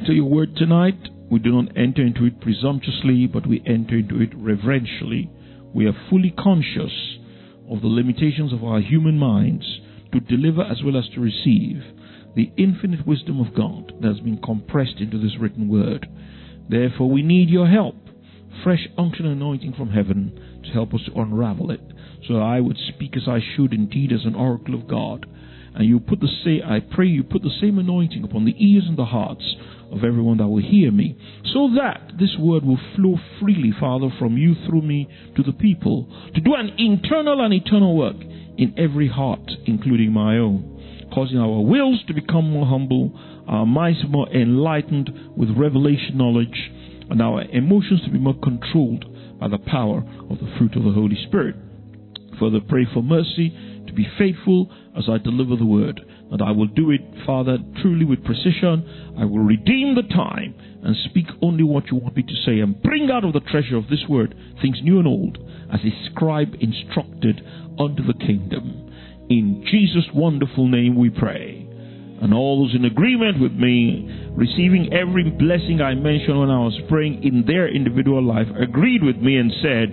enter your word tonight, we do not enter into it presumptuously, but we enter into it reverentially. We are fully conscious of the limitations of our human minds to deliver as well as to receive the infinite wisdom of God that has been compressed into this written word. Therefore, we need your help, fresh unction and anointing from heaven to help us to unravel it, so that I would speak as I should, indeed as an oracle of God. And I pray you put the same anointing upon the ears and the hearts of everyone that will hear me, so that this word will flow freely, Father, from you through me to the people, to do an internal and eternal work in every heart, including my own, causing our wills to become more humble, our minds more enlightened with revelation knowledge, and our emotions to be more controlled by the power of the fruit of the Holy Spirit. Further, pray for mercy to be faithful as I deliver the word, that I will do it, Father, truly with precision. I will redeem the time and speak only what you want me to say, and bring out of the treasure of this word things new and old, as a scribe instructed unto the kingdom. In Jesus' wonderful name we pray. And all those in agreement with me, receiving every blessing I mentioned when I was praying in their individual life, agreed with me and said,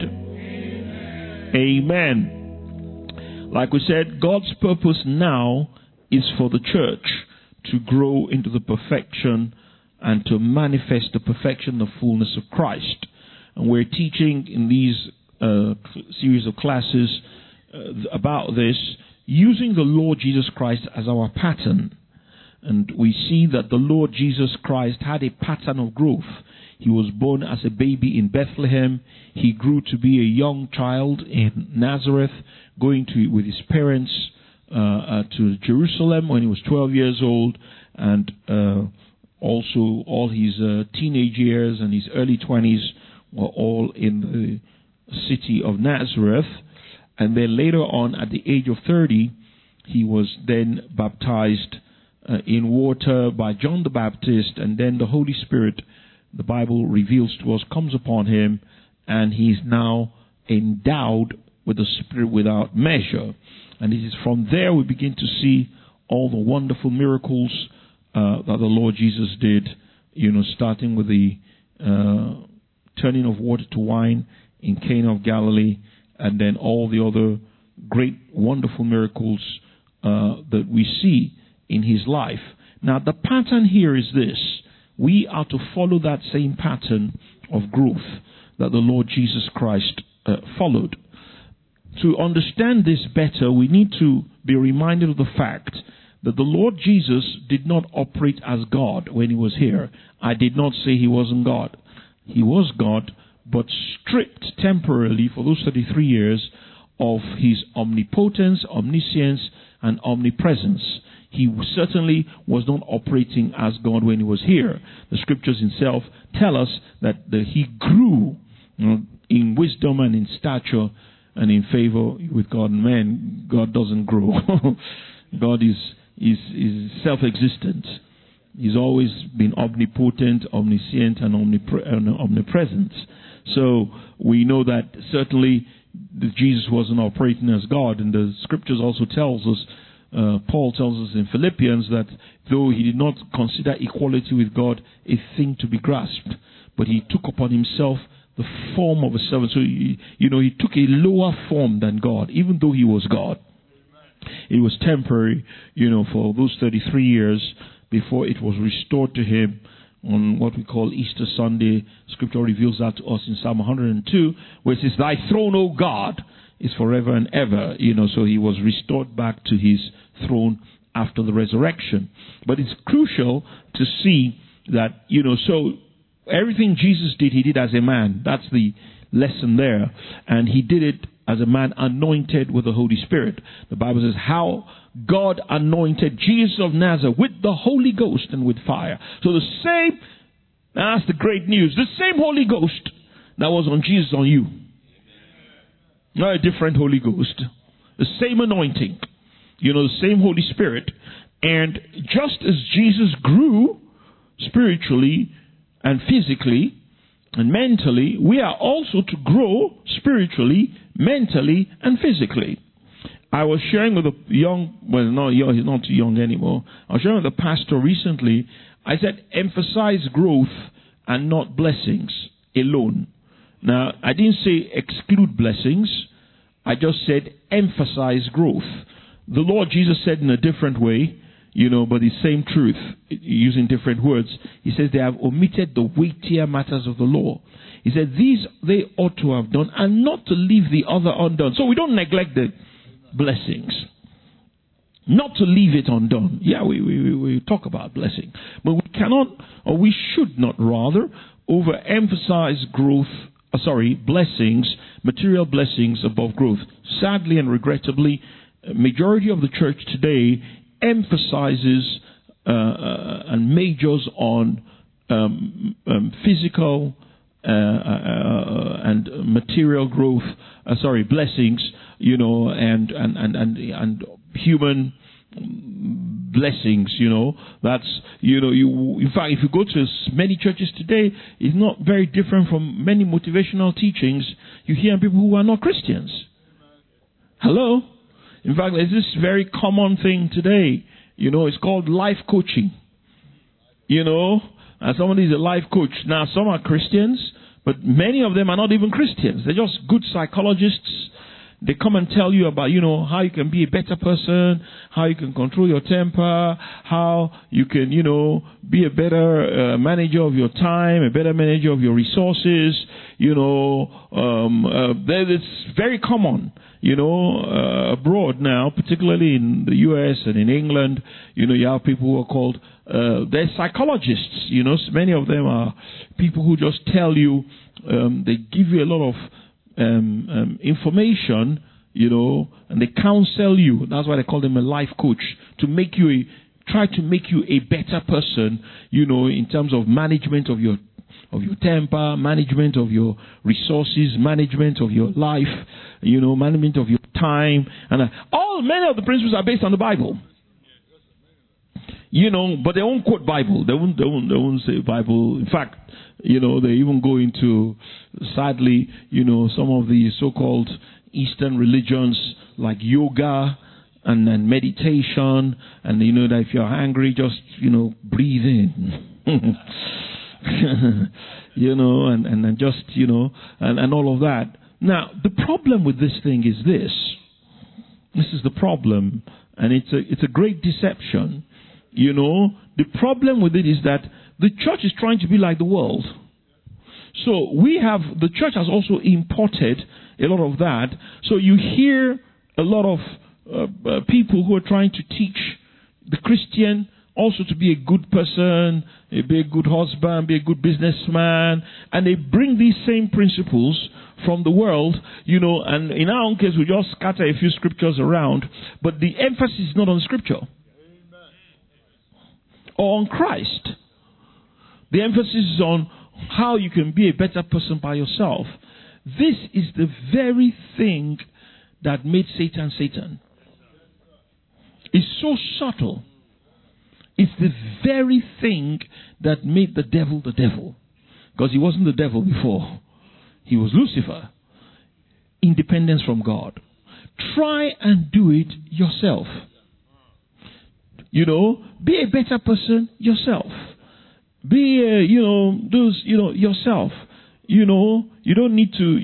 Amen. Like we said, God's purpose now is for the church to grow into the perfection and to manifest the perfection of fullness of Christ. And we're teaching in these series of classes about this, using the Lord Jesus Christ as our pattern. And we see that the Lord Jesus Christ had a pattern of growth. He was born as a baby in Bethlehem. He grew to be a young child in Nazareth, going with his parents to Jerusalem when he was 12 years old, and also all his teenage years and his early 20s were all in the city of Nazareth. And then later on, at the age of 30, he was then baptized in water by John the Baptist, and then the Holy Spirit, the Bible reveals to us, comes upon him, and he is now endowed with the Spirit without measure. And it is from there we begin to see all the wonderful miracles that the Lord Jesus did, starting with the turning of water to wine in Cana of Galilee, and then all the other great, wonderful miracles that we see in his life. Now, the pattern here is this. We are to follow that same pattern of growth that the Lord Jesus Christ followed. To understand this better, we need to be reminded of the fact that the Lord Jesus did not operate as God when he was here. I did not say he wasn't God. He was God, but stripped temporarily for those 33 years of his omnipotence, omniscience, and omnipresence. He certainly was not operating as God when he was here. The scriptures itself tell us that he grew in wisdom and in stature and in favor with God and man. God doesn't grow. God is self-existent. He's always been omnipotent, omniscient, and omnipresent. So we know that certainly Jesus wasn't operating as God. And the scriptures also tells us, Paul tells us in Philippians, that though he did not consider equality with God a thing to be grasped, but he took upon himself the form of a servant. So, he took a lower form than God, even though he was God. It was temporary, for those 33 years before it was restored to him on what we call Easter Sunday. Scripture reveals that to us in Psalm 102, where it says, "Thy throne, O God, is forever and ever." So he was restored back to his throne after the resurrection. But it's crucial to see that, so everything Jesus did, he did as a man. That's the lesson there. And he did it as a man anointed with the Holy Spirit. The Bible says how God anointed Jesus of Nazareth with the Holy Ghost and with fire. So the same, that's the great news, the same Holy Ghost that was on Jesus on you. Not a different Holy Ghost. The same anointing. The same Holy Spirit. And just as Jesus grew spiritually and physically and mentally, we are also to grow spiritually, mentally, and physically. I was sharing with a young, he's not too young anymore. I was sharing with a pastor recently I said emphasize growth and not blessings alone. Now, I didn't say exclude blessings. I just said emphasize growth. The Lord Jesus said in a different way, but the same truth, using different words. He says they have omitted the weightier matters of the law. He said these they ought to have done and not to leave the other undone. So we don't neglect the blessings. Not to leave it undone. Yeah, we talk about blessing. But we cannot, or we should not rather, overemphasize blessings, material blessings above growth. Sadly and regrettably, majority of the church today emphasizes and majors on physical and material growth, blessings, and human blessings, that's, in fact, if you go to many churches today, it's not very different from many motivational teachings you hear people who are not Christians. Hello? In fact, there's this very common thing today, it's called life coaching, and somebody is a life coach. Now, some are Christians, but many of them are not even Christians. They're just good psychologists. They come and tell you about, how you can be a better person, how you can control your temper, how you can, be a better manager of your time, a better manager of your resources. It's very common, abroad now, particularly in the U.S. and in England. You have people who are called, they're psychologists. Many of them are people who just tell you, they give you a lot of information, and they counsel you. That's why they call them a life coach, to try to make you a better person, in terms of management of your temper, management of your resources, management of your life, management of your time, and many of the principles are based on the Bible. But they won't quote Bible. They won't say Bible. In fact, they even go into, sadly, some of the so-called Eastern religions like yoga and meditation, and that if you're angry, just breathe in, and just and all of that. Now, the problem with this thing is this. This is the problem, and it's a great deception. The problem with it is that the church is trying to be like the world. So the church has also imported a lot of that. So you hear a lot of people who are trying to teach the Christian also to be a good person, be a good husband, be a good businessman, and they bring these same principles from the world, and in our own case we just scatter a few scriptures around, but the emphasis is not on scripture or on Christ. The emphasis is on how you can be a better person by yourself. This is the very thing that made Satan Satan. It's so subtle. It's the very thing that made the devil the devil. Because he wasn't the devil before. He was Lucifer. Independence from God. Try and do it yourself. Be a better person yourself. Be, yourself. You don't need to,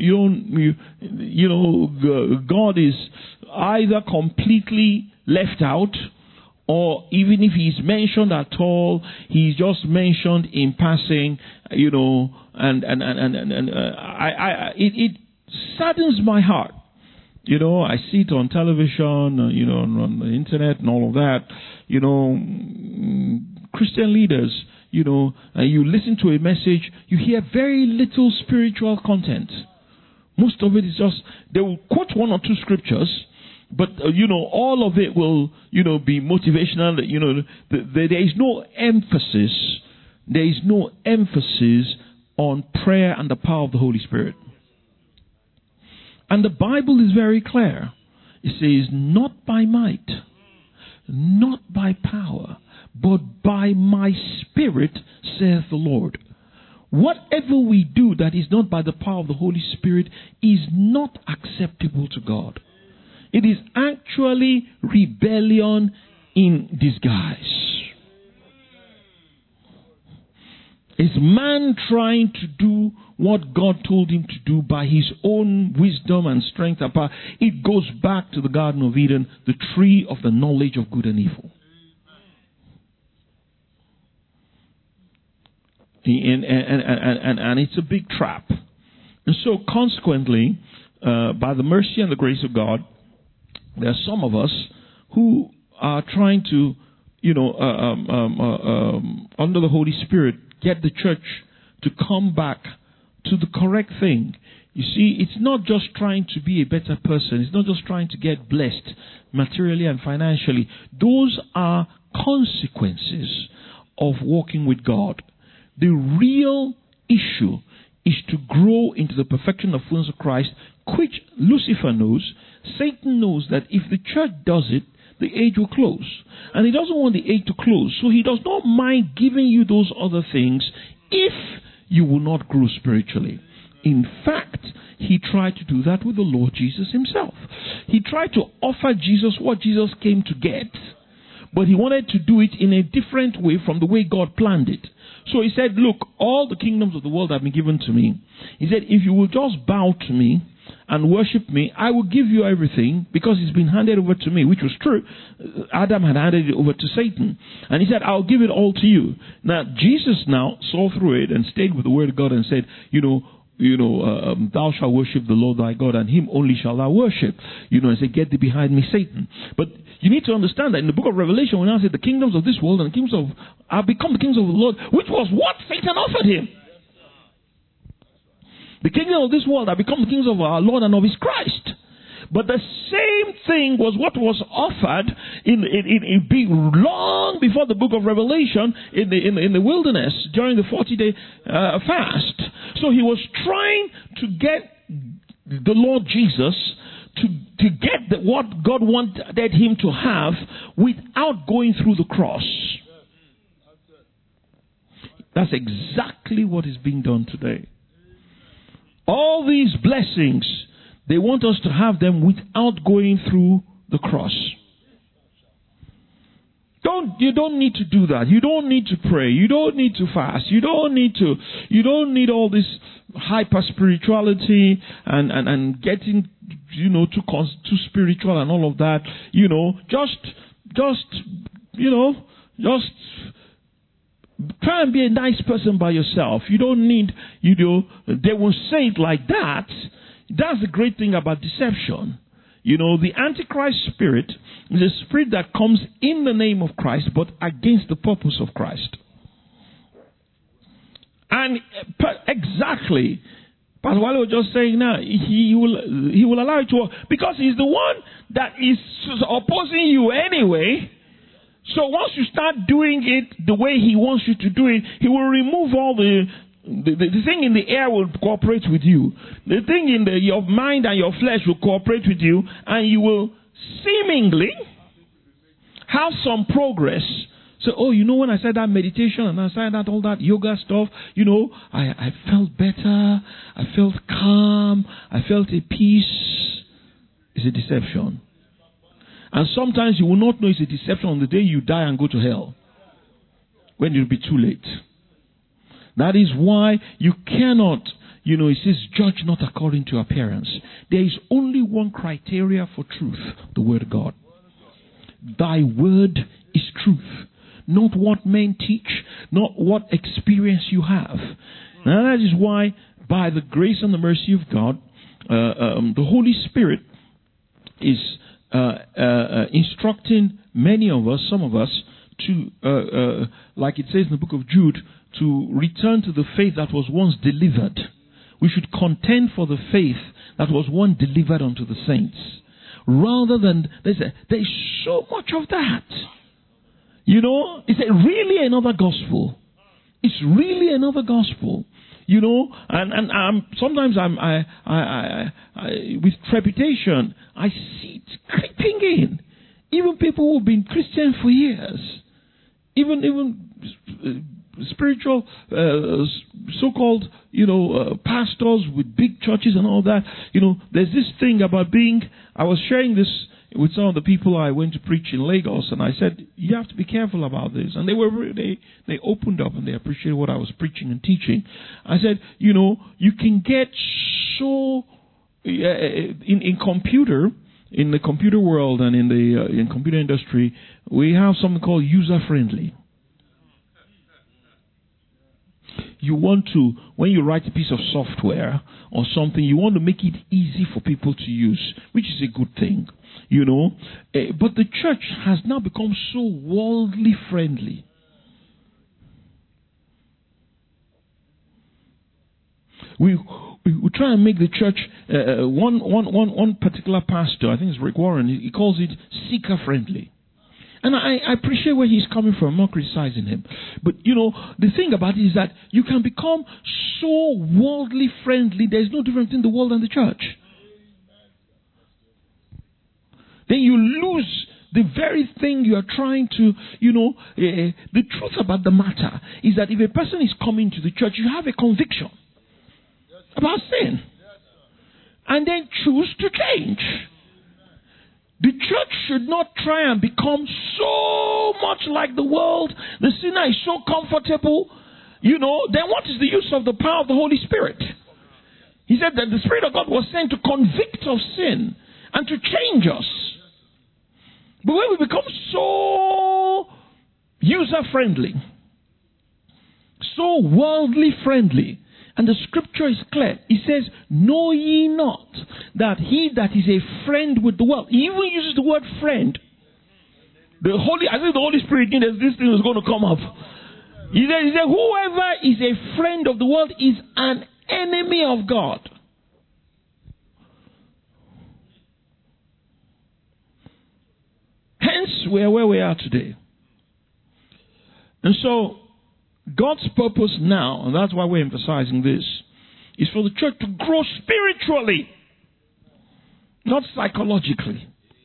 God is either completely left out, or even if he's mentioned at all, he's just mentioned in passing, it saddens my heart. I see it on television, on the internet and all of that, Christian leaders, and you listen to a message, you hear very little spiritual content. Most of it is just, they will quote one or two scriptures, but, all of it will, be motivational. There is no emphasis. There is no emphasis on prayer and the power of the Holy Spirit. And the Bible is very clear. It says, not by might, not by power, but by my Spirit, saith the Lord. Whatever we do that is not by the power of the Holy Spirit is not acceptable to God. It is actually rebellion in disguise. Is man trying to do what God told him to do by his own wisdom and strength and power? It goes back to the Garden of Eden, the tree of the knowledge of good and evil. And it's a big trap. And so consequently, by the mercy and the grace of God, there are some of us who are trying to, under the Holy Spirit, get the church to come back to the correct thing. You see, it's not just trying to be a better person. It's not just trying to get blessed materially and financially. Those are consequences of walking with God. The real issue is to grow into the perfection of fullness of Christ, which Lucifer knows. Satan knows that if the church does it, the age will close. And he doesn't want the age to close. So he does not mind giving you those other things if you will not grow spiritually. In fact, he tried to do that with the Lord Jesus himself. He tried to offer Jesus what Jesus came to get, but he wanted to do it in a different way from the way God planned it. So he said, look, all the kingdoms of the world have been given to me. He said, if you will just bow to me and worship me, I will give you everything, because it's been handed over to me, which was true. Adam had handed it over to Satan. And he said, I'll give it all to you. Now, Jesus now saw through it and stayed with the word of God and said, thou shalt worship the Lord thy God, and him only shalt thou worship. And say, get thee behind me, Satan. But you need to understand that in the book of Revelation, when I said the kingdoms of this world and the kingdoms have become the kingdoms of the Lord, which was what Satan offered him. The kingdom of this world have become the kingdoms of our Lord and of his Christ. But the same thing was what was offered long before the book of Revelation in the wilderness during the 40-day fast. So he was trying to get the Lord Jesus to get what God wanted him to have without going through the cross. That's exactly what is being done today. All these blessings, they want us to have them without going through the cross. You don't need to do that. You don't need to pray. You don't need to fast. You don't need all this hyper spirituality and getting, too spiritual and all of that. Just try and be a nice person by yourself. You don't need, they will say it like that. That's the great thing about deception. The Antichrist spirit is a spirit that comes in the name of Christ, but against the purpose of Christ. And exactly, Pastor Wale was just saying now, he will allow it to work, because he's the one that is opposing you anyway. So once you start doing it the way he wants you to do it, he will remove all the thing in the air will cooperate with you. The thing in your mind and your flesh will cooperate with you, and you will seemingly have some progress. So, when I said that meditation and I said that all that yoga stuff, I felt better, I felt calm, I felt a peace. It's a deception. And sometimes you will not know it's a deception on the day you die and go to hell, when it will be too late. That is why you cannot, it says, judge not according to appearance. There is only one criteria for truth, the word of God. Thy word is truth. Not what men teach, not what experience you have. Now that is why, by the grace and the mercy of God, the Holy Spirit is instructing many of us, some of us, to, like it says in the book of Jude, to return to the faith that was once delivered. We should contend for the faith that was once delivered unto the saints. Rather than, there's so much of that. It's really another gospel. It's really another gospel. And sometimes I with trepidation, I see it creeping in. Even people who've been Christian for years, even spiritual, so-called, pastors with big churches and all that. There's this thing about being. I was sharing this with some of the people I went to preach in Lagos, and I said, you have to be careful about this. And they opened up and they appreciated what I was preaching and teaching. I said, you can get so in the computer world and in the computer industry, we have something called user-friendly. You want to, when you write a piece of software or something, you want to make it easy for people to use, which is a good thing, But the church has now become so worldly friendly. We try and make the church, one particular pastor, I think it's Rick Warren, he calls it seeker-friendly. And I appreciate where he's coming from. I'm not criticizing him. But, the thing about it is that you can become so worldly friendly, there's no difference between the world and the church. Then you lose the very thing you are trying to, the truth about the matter is that if a person is coming to the church, you have a conviction about sin. And then choose to change. The church should not try and become so much like the world. The sinner is so comfortable. Then what is the use of the power of the Holy Spirit? He said that the Spirit of God was sent to convict of sin and to change us. But when we become so user-friendly, so worldly friendly, and the scripture is clear. It says, know ye not that he that is a friend with the world, he even uses the word friend. I think the Holy Spirit knew that this thing was going to come up. He said, whoever is a friend of the world is an enemy of God. Hence, we are where we are today. And so, God's purpose now, and that's why we're emphasizing this, is for the church to grow spiritually, not psychologically.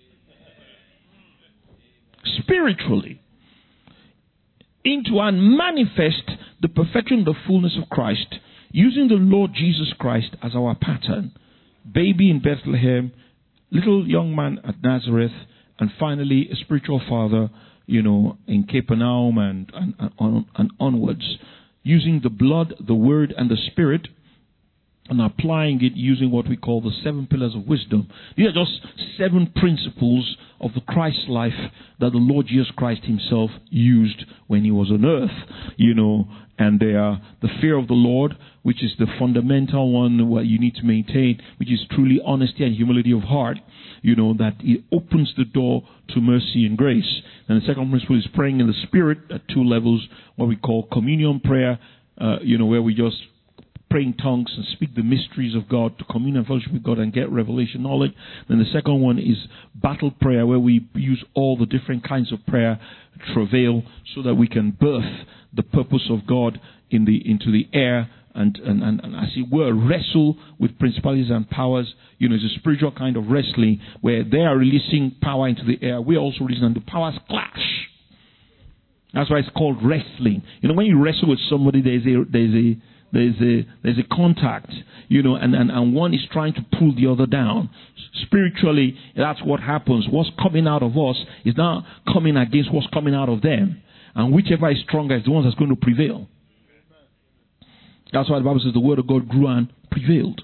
Spiritually. Into and manifest the perfection, the fullness of Christ, using the Lord Jesus Christ as our pattern. Baby in Bethlehem, little young man at Nazareth, and finally a spiritual father, in Capernaum and onwards, using the blood, the word, and the spirit, and applying it using what we call the 7 pillars of wisdom. These are just 7 principles of the Christ life that the Lord Jesus Christ himself used when he was on earth, and they are the fear of the Lord, which is the fundamental one what you need to maintain, which is truly honesty and humility of heart, that it opens the door to mercy and grace. And the second principle is praying in the Spirit at 2 levels, what we call communion prayer, where we just pray in tongues and speak the mysteries of God, to commune and fellowship with God and get revelation knowledge. Then the second one is battle prayer, where we use all the different kinds of prayer, travail, so that we can birth the purpose of God into the air, and as it were, wrestle with principalities and powers. It's a spiritual kind of wrestling where they are releasing power into the air. We're also releasing, and the powers clash. That's why it's called wrestling. When you wrestle with somebody, there's a contact, and one is trying to pull the other down. Spiritually, that's what happens. What's coming out of us is now coming against what's coming out of them. And whichever is stronger is the one that's going to prevail. That's why the Bible says the word of God grew and prevailed.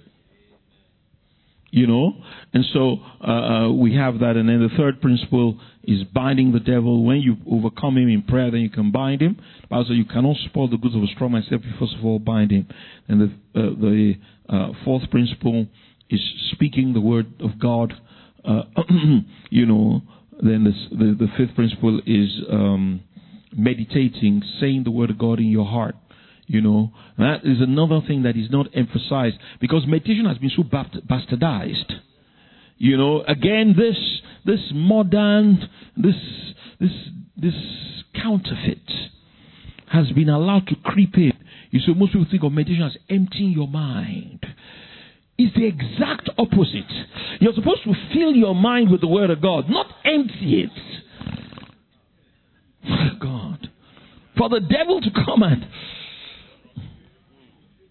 And so we have that. And then the third principle is binding the devil. When you overcome him in prayer, then you can bind him. The Bible says you cannot spoil the goods of a strong man except you first of all bind him. And the fourth principle is speaking the word of God. Then the fifth principle is meditating, saying the word of God in your heart. That is another thing that is not emphasized, because meditation has been so bastardized. Again, this modern, this counterfeit has been allowed to creep in. Most people think of meditation as emptying your mind. It's the exact opposite. You're supposed to fill your mind with the word of God, not empty it. My God. For the devil to come and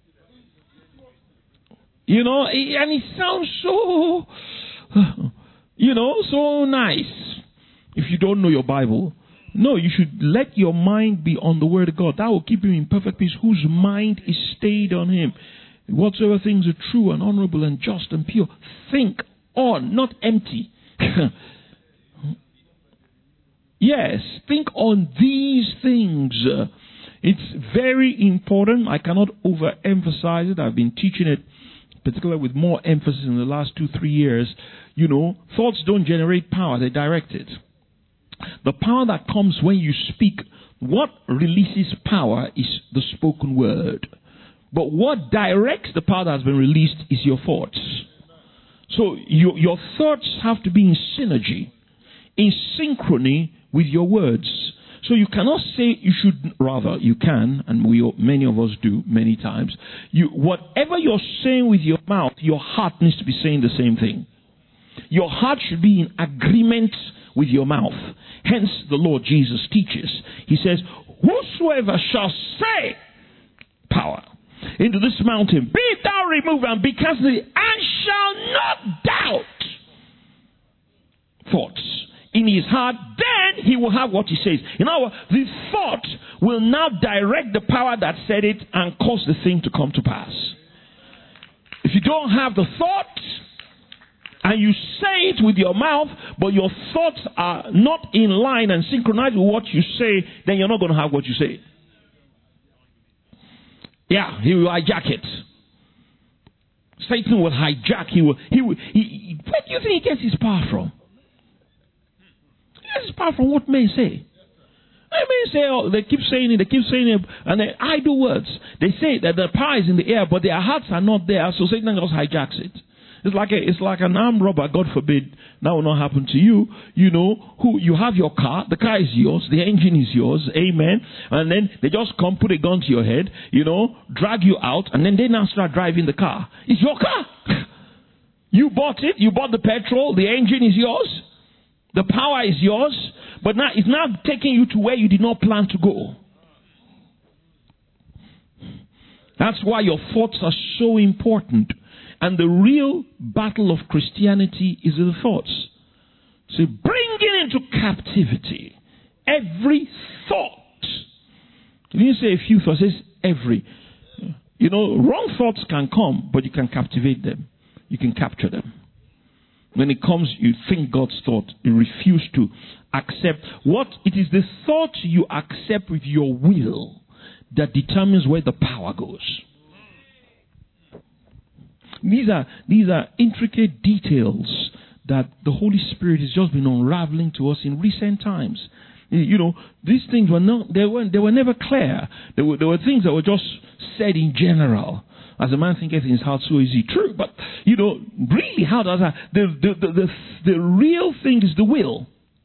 and it sounds so, So nice. If you don't know your Bible, no, you should let your mind be on the Word of God. That will keep you in perfect peace, whose mind is stayed on Him. Whatsoever things are true and honorable and just and pure, think on, not empty. Yes, think on these things. It's very important. I cannot overemphasize it. I've been teaching it, particularly with more emphasis in the last 2-3 years. Thoughts don't generate power, they direct it. The power that comes when you speak, what releases power is the spoken word. But what directs the power that has been released is your thoughts. So your thoughts have to be in synergy, in synchrony with your words. So you cannot say you can, and many of us do many times. Whatever you're saying with your mouth, your heart needs to be saying the same thing. Your heart should be in agreement with your mouth. Hence, the Lord Jesus teaches. He says, whosoever shall say power into this mountain, be thou removed and be cast into the, and shall not doubt thoughts in his heart, then he will have what he says. In other words, the thought will now direct the power that said it and cause the thing to come to pass. If you don't have the thought, and you say it with your mouth, but your thoughts are not in line and synchronized with what you say, then you're not going to have what you say. Yeah, he will hijack it. Satan will hijack. Where do you think he gets his power from? He gets his power from what men say. Men say, they keep saying it, and they idle words. They say that the power is in the air, but their hearts are not there, so Satan just hijacks it. It's like an armed robber, God forbid, that will not happen to you. You have your car, the car is yours, the engine is yours, amen. And then they just come, put a gun to your head, drag you out, and then they now start driving the car. It's your car. You bought it, you bought the petrol, the engine is yours, the power is yours, but now it's now taking you to where you did not plan to go. That's why your thoughts are so important. And the real battle of Christianity is the thoughts. So bringing into captivity every thought. He didn't say a few thoughts, it says every. Wrong thoughts can come, but you can captivate them. You can capture them. When it comes, you think God's thought. You refuse to accept. It is the thought you accept with your will that determines where the power goes. These are intricate details that the Holy Spirit has just been unraveling to us in recent times. These things they were never clear. There were things that were just said in general. As a man thinketh in his heart, so is he. True, but really, how does that? The real thing is the will.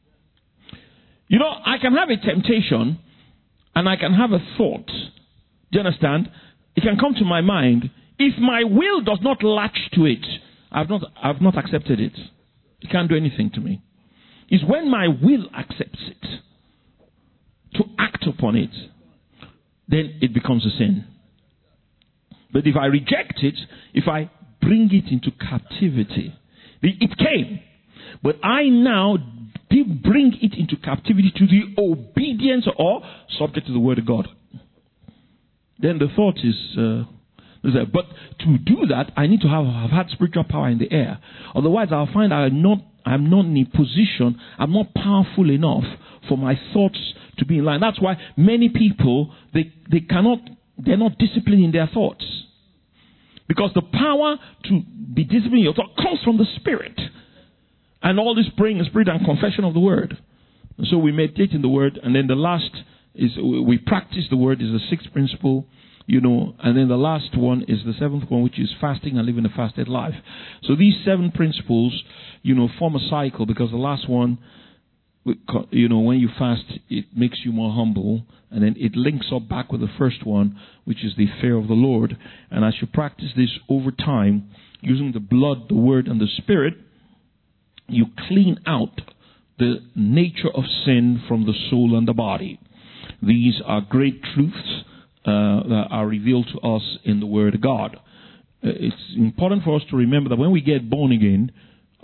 I can have a temptation, and I can have a thought. Do you understand? It can come to my mind. If my will does not latch to it, I've not accepted it. It can't do anything to me. It's when my will accepts it, to act upon it, then it becomes a sin. But if I reject it, if I bring it into captivity, it came. But I now bring it into captivity to the obedience or subject to the word of God. Then the thought is... but to do that, I need to have had spiritual power in the air. Otherwise, I'll find I'm not in a position, I'm not powerful enough for my thoughts to be in line. That's why many people, they're not disciplined in their thoughts. Because the power to be disciplined in your thought comes from the Spirit. And all this praying in the Spirit and confession of the Word. And so we meditate in the Word, and then the last is we practice the Word is the sixth principle. And then the last one is the seventh one, which is fasting and living a fasted life. So these 7 principles, form a cycle, because the last one, when you fast, it makes you more humble, and then it links up back with the first one, which is the fear of the Lord. And as you practice this over time, using the blood, the word, and the Spirit, you clean out the nature of sin from the soul and the body. These are great truths that are revealed to us in the Word of God. It's important for us to remember that when we get born again,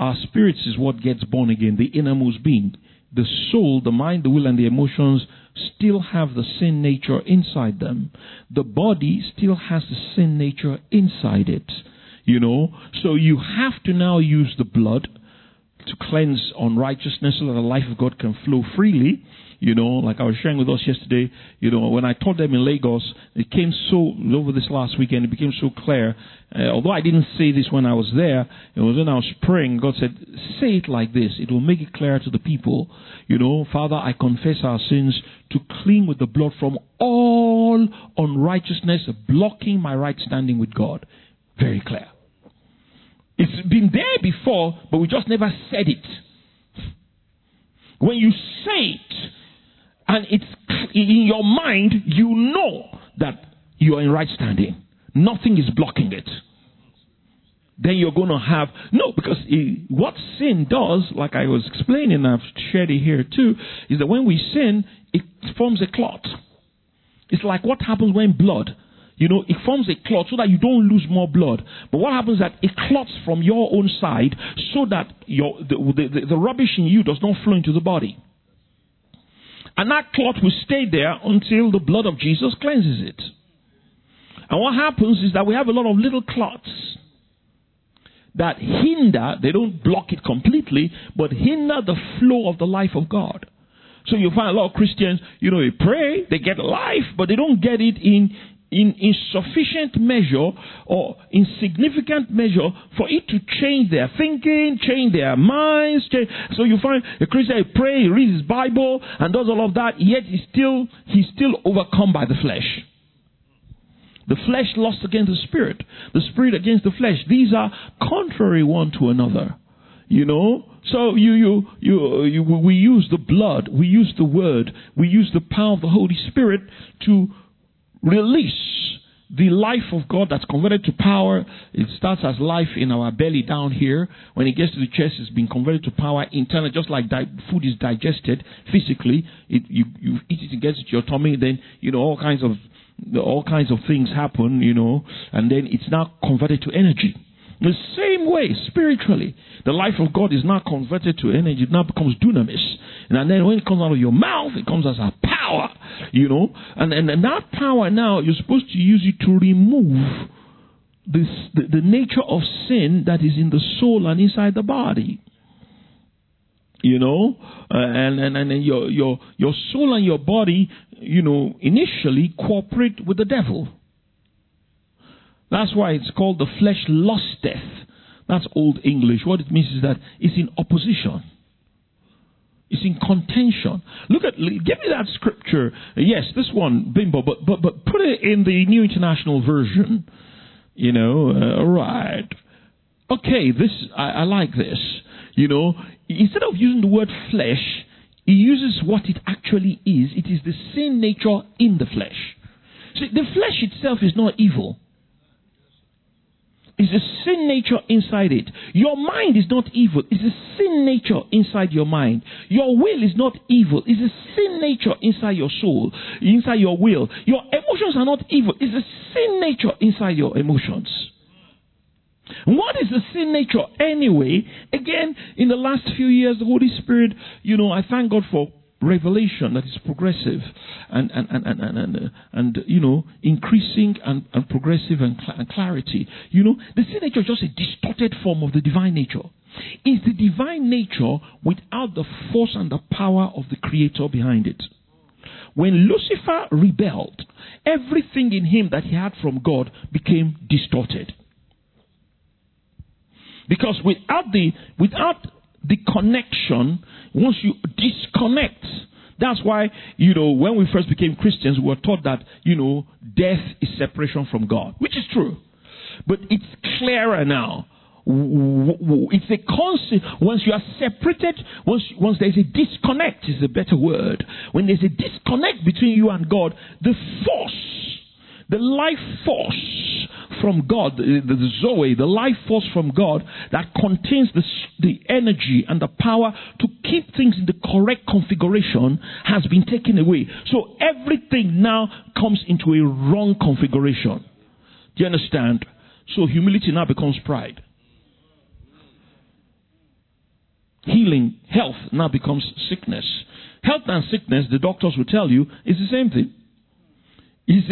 our spirits is what gets born again, the innermost being. The soul, the mind, the will, and the emotions still have the sin nature inside them. The body still has the sin nature inside it. So you have to now use the blood to cleanse unrighteousness so that the life of God can flow freely. Like I was sharing with us yesterday, when I taught them in Lagos, it came so, over this last weekend, it became so clear. Although I didn't say this when I was there, it was when I was praying, God said, say it like this. It will make it clear to the people. Father, I confess our sins to clean with the blood from all unrighteousness, blocking my right standing with God. Very clear. It's been there before, but we just never said it. When you say it, and it's in your mind, you know that you are in right standing. Nothing is blocking it. Then you're going to have... No, because what sin does, like I was explaining, I've shared it here too, is that when we sin, it forms a clot. It's like what happens when blood... it forms a clot so that you don't lose more blood. But what happens is that it clots from your own side so that the rubbish in you does not flow into the body. And that clot will stay there until the blood of Jesus cleanses it. And what happens is that we have a lot of little clots that hinder, they don't block it completely, but hinder the flow of the life of God. So you find a lot of Christians, they pray, they get life, but they don't get it in sufficient measure or in significant measure for it to change their thinking, change their minds. So you find a Christian pray, he reads his Bible and does all of that, yet he's still overcome by the flesh. The flesh lusts against the spirit against the flesh. These are contrary one to another. So we use the blood, we use the word, we use the power of the Holy Spirit to release the life of God that's converted to power. It starts as life in our belly down here. When it gets to the chest, it's been converted to power internally, just like food is digested physically. You eat it, it gets to your tummy, then all kinds of things happen, and then it's now converted to energy. The same way, spiritually, the life of God is now converted to energy. It now becomes dunamis. And then when it comes out of your mouth, it comes as a power, And that power now, you're supposed to use it to remove the nature of sin that is in the soul and inside the body. And your soul and your body, initially cooperate with the devil. That's why it's called the flesh lusteth. That's Old English. What it means is that it's in opposition. It's in contention. Give me that scripture. Yes, this one, Bimbo, but put it in the New International Version. Right. Okay, I like this. Instead of using the word flesh, he uses what it actually is. It is the sin nature in the flesh. See, the flesh itself is not evil. It's a sin nature inside it. Your mind is not evil. It's a sin nature inside your mind. Your will is not evil. It's a sin nature inside your soul, inside your will. Your emotions are not evil. It's a sin nature inside your emotions. What is the sin nature anyway? Again, in the last few years, the Holy Spirit, I thank God for revelation that is progressive and increasing and progressive and clarity. The sin nature is just a distorted form of the divine nature. It's the divine nature without the force and the power of the Creator behind it. When Lucifer rebelled, everything in him that he had from God became distorted. Because without the connection, once you disconnect, that's why, when we first became Christians, we were taught that, death is separation from God, which is true. But it's clearer now. It's a constant. Once you are separated, once there's a disconnect is a better word. When there's a disconnect between you and God, the force, the life force from God, the Zoe, the life force from God that contains the energy and the power to keep things in the correct configuration has been taken away. So everything now comes into a wrong configuration. Do you understand? So humility now becomes pride. Healing, health now becomes sickness. Health and sickness, the doctors will tell you, is the same thing. It's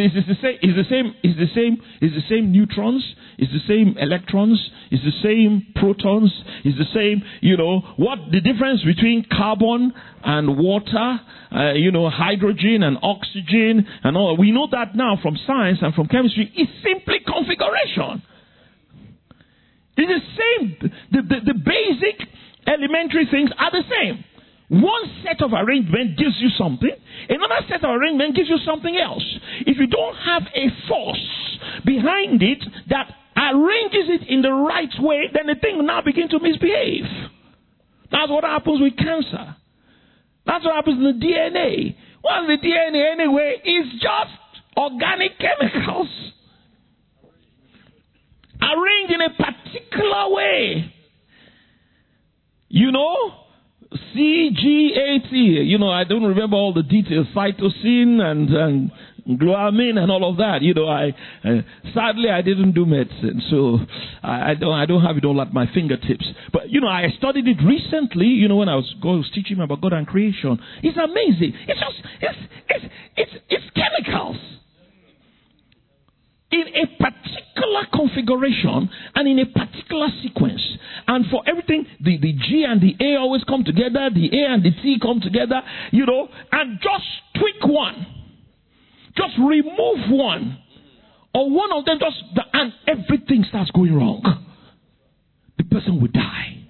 the same neutrons, it's the same electrons, it's the same protons, it's the same, what the difference between carbon and water, hydrogen and oxygen and all. We know that now from science and from chemistry. It's simply configuration. It's the same. The basic elementary things are the same. One set of arrangement gives you something. Another set of arrangement gives you something else. If you don't have a force behind it that arranges it in the right way, then the thing will now begin to misbehave. That's what happens with cancer. That's what happens in the DNA. Well, the DNA anyway is just organic chemicals arranged in a particular way. CGAT, I don't remember all the details, cytosine and glutamine and all of that. Sadly I didn't do medicine, so I don't have it all at my fingertips. But I studied it recently. When I was teaching about God and creation. It's amazing. It's chemicals in a particular configuration and in a particular sequence. And for everything, the G and the A always come together, the A and the T come together, and just tweak one. Just remove one. Or one of them and everything starts going wrong. The person will die.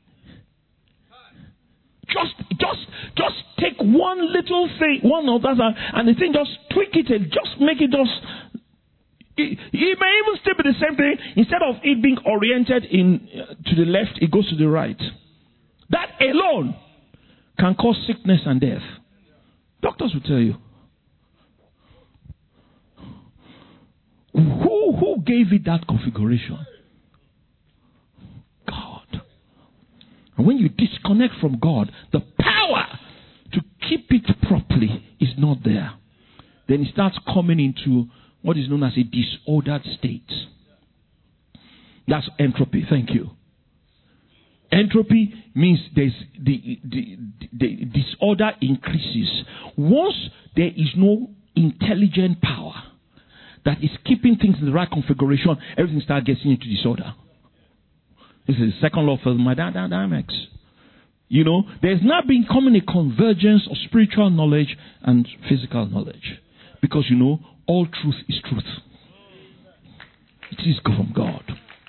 Just take one little thing, one of that, and the thing just tweak it and just make it just. It may even still be the same thing. Instead of it being oriented to the left, it goes to the right. That alone can cause sickness and death. Doctors will tell you. Who gave it that configuration? God. And when you disconnect from God, the power to keep it properly is not there. Then it starts coming into what is known as a disordered state. That's entropy. Thank you. Entropy means there's the disorder increases. Once there is no intelligent power that is keeping things in the right configuration, everything starts getting into disorder. This is the second law of thermodynamics. There's now becoming a convergence of spiritual knowledge and physical knowledge. Because all truth is truth. It is from God.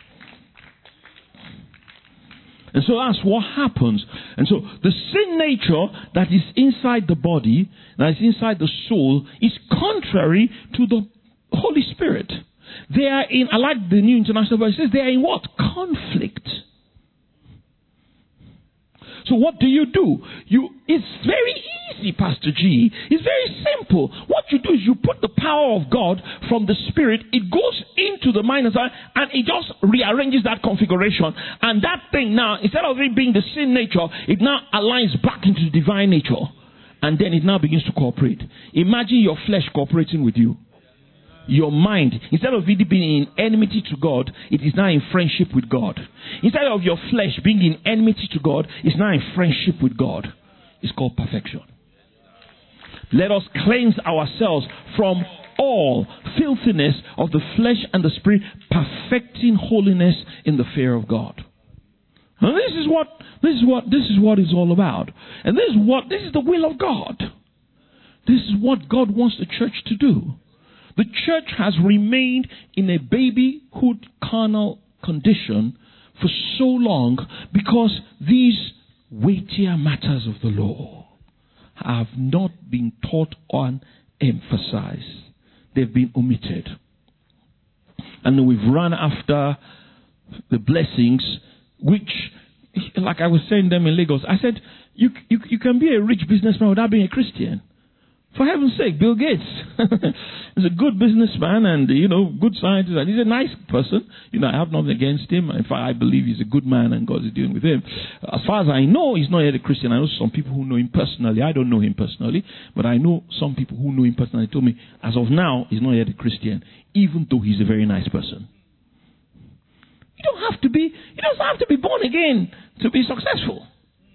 And so that's what happens. And so the sin nature that is inside the body, that is inside the soul, is contrary to the Holy Spirit. They are in, I like the New International Version, it says they are in what? Conflict. So what do? It's very easy, Pastor G. It's very simple. What you do is you put the power of God from the Spirit, it goes into the mind and it just rearranges that configuration. And that thing now, instead of it being the sin nature, it now aligns back into the divine nature. And then it now begins to cooperate. Imagine your flesh cooperating with you. Your mind, instead of it being in enmity to God, it is now in friendship with God. Instead of your flesh being in enmity to God, it's now in friendship with God. It's called perfection. Let us cleanse ourselves from all filthiness of the flesh and the spirit, perfecting holiness in the fear of God. And this is what it's all about. And this is the will of God. This is what God wants the church to do. The church has remained in a babyhood carnal condition for so long because these weightier matters of the law have not been taught or emphasized. They've been omitted. And we've run after the blessings, which, like I was saying them in Lagos, I said, you can be a rich businessman without being a Christian. For heaven's sake, Bill Gates is a good businessman and, good scientist, and he's a nice person. I have nothing against him. In fact, I believe he's a good man and God is dealing with him. As far as I know, he's not yet a Christian. I know some people who know him personally. I don't know him personally, but I know some people who know him personally told me, as of now, he's not yet a Christian, even though he's a very nice person. You don't have to be born again to be successful.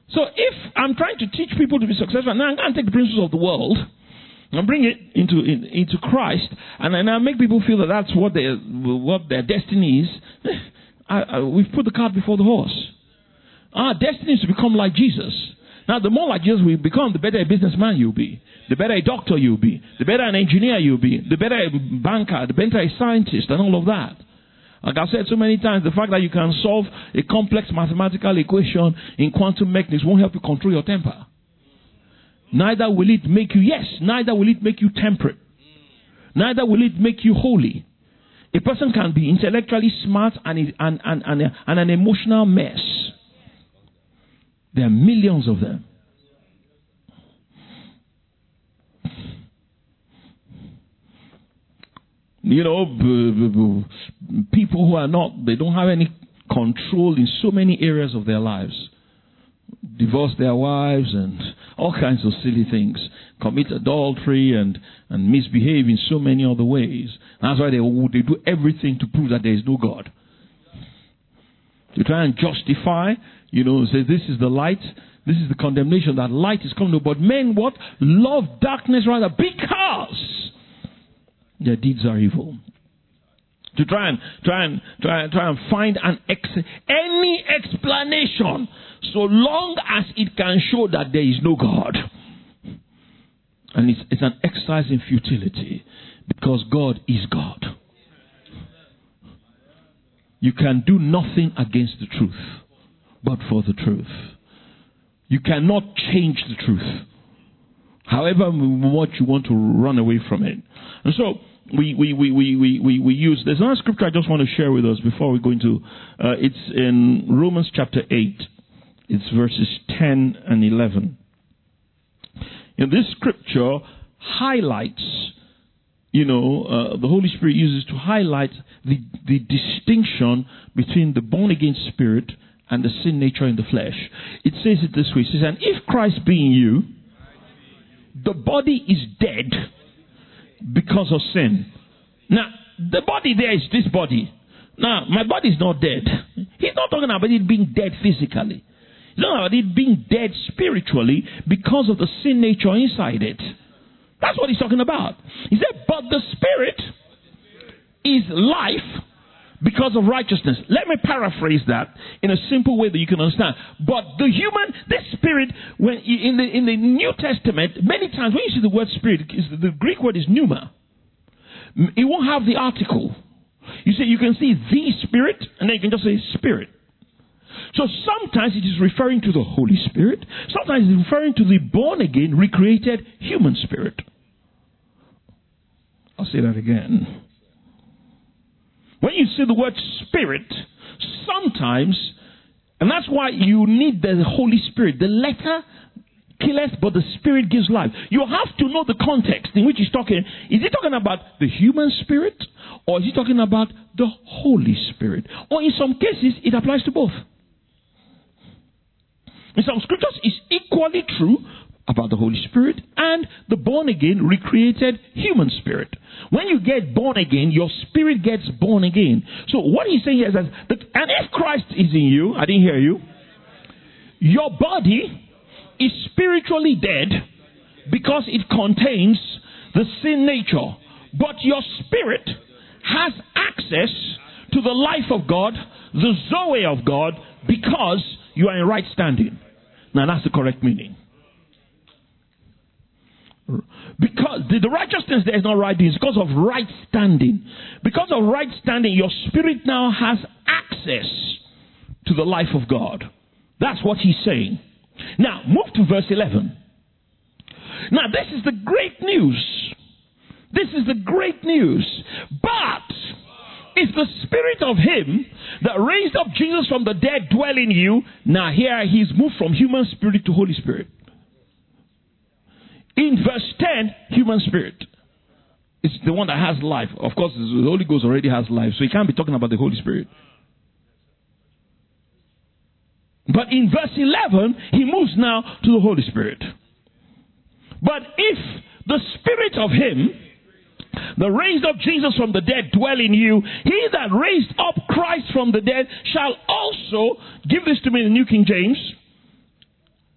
So if I'm trying to teach people to be successful, now I'm going to take the principles of the world and bring it into Christ, and then I make people feel that that's what their destiny is. We've put the cart before the horse. Our destiny is to become like Jesus. Now, the more like Jesus we become, the better a businessman you'll be, the better a doctor you'll be, the better an engineer you'll be, the better a banker, the better a scientist, and all of that. Like I've said so many times, the fact that you can solve a complex mathematical equation in quantum mechanics won't help you control your temper. Neither will it make you, neither will it make you temperate. Neither will it make you holy. A person can be intellectually smart and an emotional mess. There are millions of them. You know, people who they don't have any control in so many areas of their lives. Divorce their wives and all kinds of silly things. Commit adultery and misbehave in so many other ways. That's why they do everything to prove that there is no God. To try and justify, say this is the light, this is the condemnation, that light is coming. But men what? Love darkness rather because their deeds are evil. To try and find any explanation, so long as it can show that there is no God. And it's an exercise in futility, because God is God. You can do nothing against the truth, but for the truth. You cannot change the truth, however much you want to run away from it. And so we use, there's another scripture I just want to share with us before we go into, it's in Romans chapter 8. It's verses 10 and 11. This scripture highlights, the Holy Spirit uses to highlight the distinction between the born-again spirit and the sin nature in the flesh. It says it this way. It says, and if Christ be in you, the body is dead because of sin. Now, the body there is this body. Now, my body is not dead. He's not talking about it being dead physically. He's talking about it being dead spiritually because of the sin nature inside it. That's what he's talking about. He said, but the spirit is life because of righteousness. Let me paraphrase that in a simple way that you can understand. But this spirit, when in the New Testament, many times when you see the word spirit, the Greek word is pneuma. It won't have the article. You can see the spirit, and then you can just say spirit. So sometimes it is referring to the Holy Spirit. Sometimes it's referring to the born-again, recreated human spirit. I'll say that again. When you see the word spirit, sometimes, and that's why you need the Holy Spirit. The letter killeth, but the Spirit gives life. You have to know the context in which he's talking. Is he talking about the human spirit, or is he talking about the Holy Spirit? Or in some cases, it applies to both. In some scriptures, it's equally true about the Holy Spirit and the born-again, recreated human spirit. When you get born again, your spirit gets born again. So what he's saying here is that, and if Christ is in you, I didn't hear you, your body is spiritually dead because it contains the sin nature. But your spirit has access to the life of God, the Zoe of God, because you are in right standing. Now that's the correct meaning. Because the righteousness there is not right, it's because of right standing. Because of right standing, your spirit now has access to the life of God. That's what he's saying. Now, move to verse 11. Now, this is the great news. This is the great news. But if the spirit of him that raised up Jesus from the dead dwell in you, now here he's moved from human spirit to Holy Spirit. In verse 10, human spirit. It's the one that has life. Of course, the Holy Ghost already has life, so he can't be talking about the Holy Spirit. But in verse 11, he moves now to the Holy Spirit. But if the spirit of him that raised up Jesus from the dead dwell in you, he that raised up Christ from the dead shall also, give this to me in the New King James,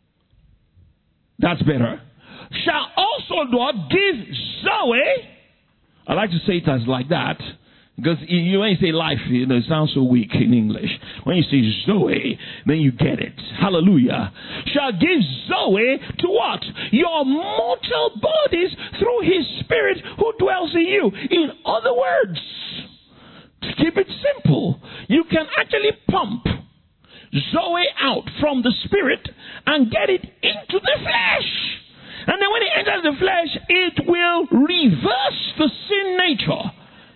That's better. Shall also Lord give Zoe. I like to say it as like that. Because when you say life, it sounds so weak in English. When you say Zoe, then you get it. Hallelujah. Shall give Zoe to what? Your mortal bodies through his spirit who dwells in you. In other words, to keep it simple, you can actually pump Zoe out from the spirit and get it into the flesh. And then when it enters the flesh, it will reverse the sin nature.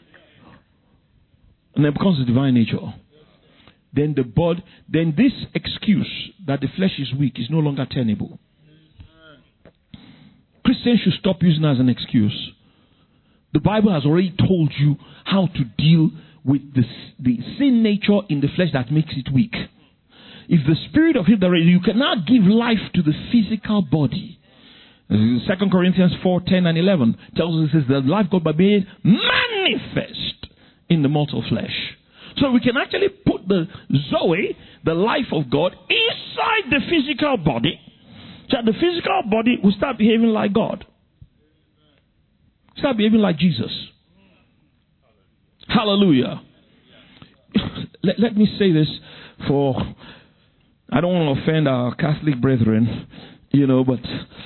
And it becomes the divine nature. Then then this excuse that the flesh is weak is no longer tenable. Christians should stop using it as an excuse. The Bible has already told you how to deal with the sin nature in the flesh that makes it weak. If the spirit of him, you cannot give life to the physical body. 2 Corinthians 4:10 and 11 tells us, it says, the life of God by being manifest in the mortal flesh. So we can actually put the Zoe, the life of God, inside the physical body, so that the physical body will start behaving like God. Start behaving like Jesus. Hallelujah. Let me say this I don't want to offend our Catholic brethren, but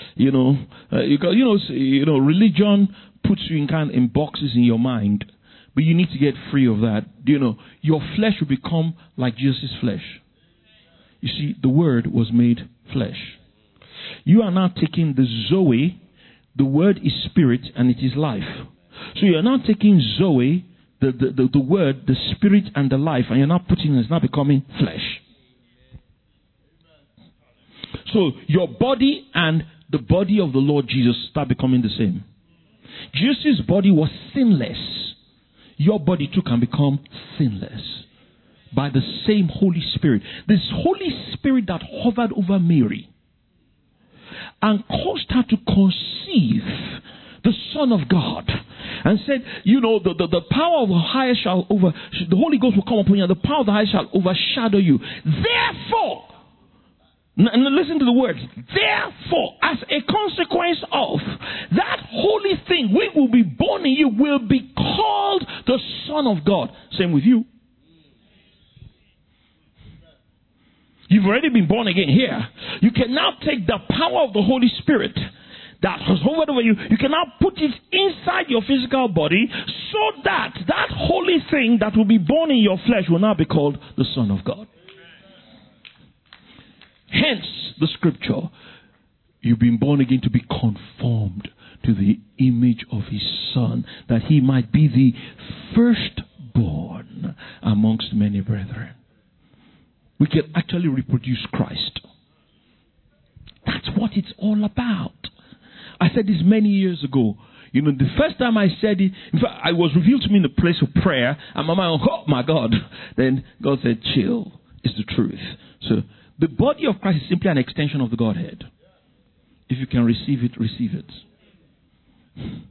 religion puts you in boxes in your mind. But you need to get free of that. Your flesh will become like Jesus' flesh. You see, the Word was made flesh. You are now taking the Zoe, the Word is spirit and it is life. So you are now taking Zoe, the Word, the spirit and the life, and you're now putting it's now becoming flesh. So your body and the body of the Lord Jesus start becoming the same. Jesus' body was sinless. Your body too can become sinless by the same Holy Spirit. This Holy Spirit that hovered over Mary and caused her to conceive the Son of God and said, the power of the highest the Holy Ghost will come upon you and the power of the highest shall overshadow you. Therefore, and listen to the words. Therefore, as a consequence of that holy thing, which will be born in you, will be called the Son of God. Same with you. You've already been born again here. You can now take the power of the Holy Spirit that has hovered over you. You can now put it inside your physical body so that that holy thing that will be born in your flesh will now be called the Son of God. Hence the scripture, you've been born again to be conformed to the image of his Son, that he might be the firstborn amongst many brethren. We can actually reproduce Christ. That's what it's all about. I said this many years ago. The first time I said it, in fact, I was revealed to me in the place of prayer, and my mind, oh my God. Then God said, chill, it's the truth. So, the body of Christ is simply an extension of the Godhead. If you can receive it, receive it.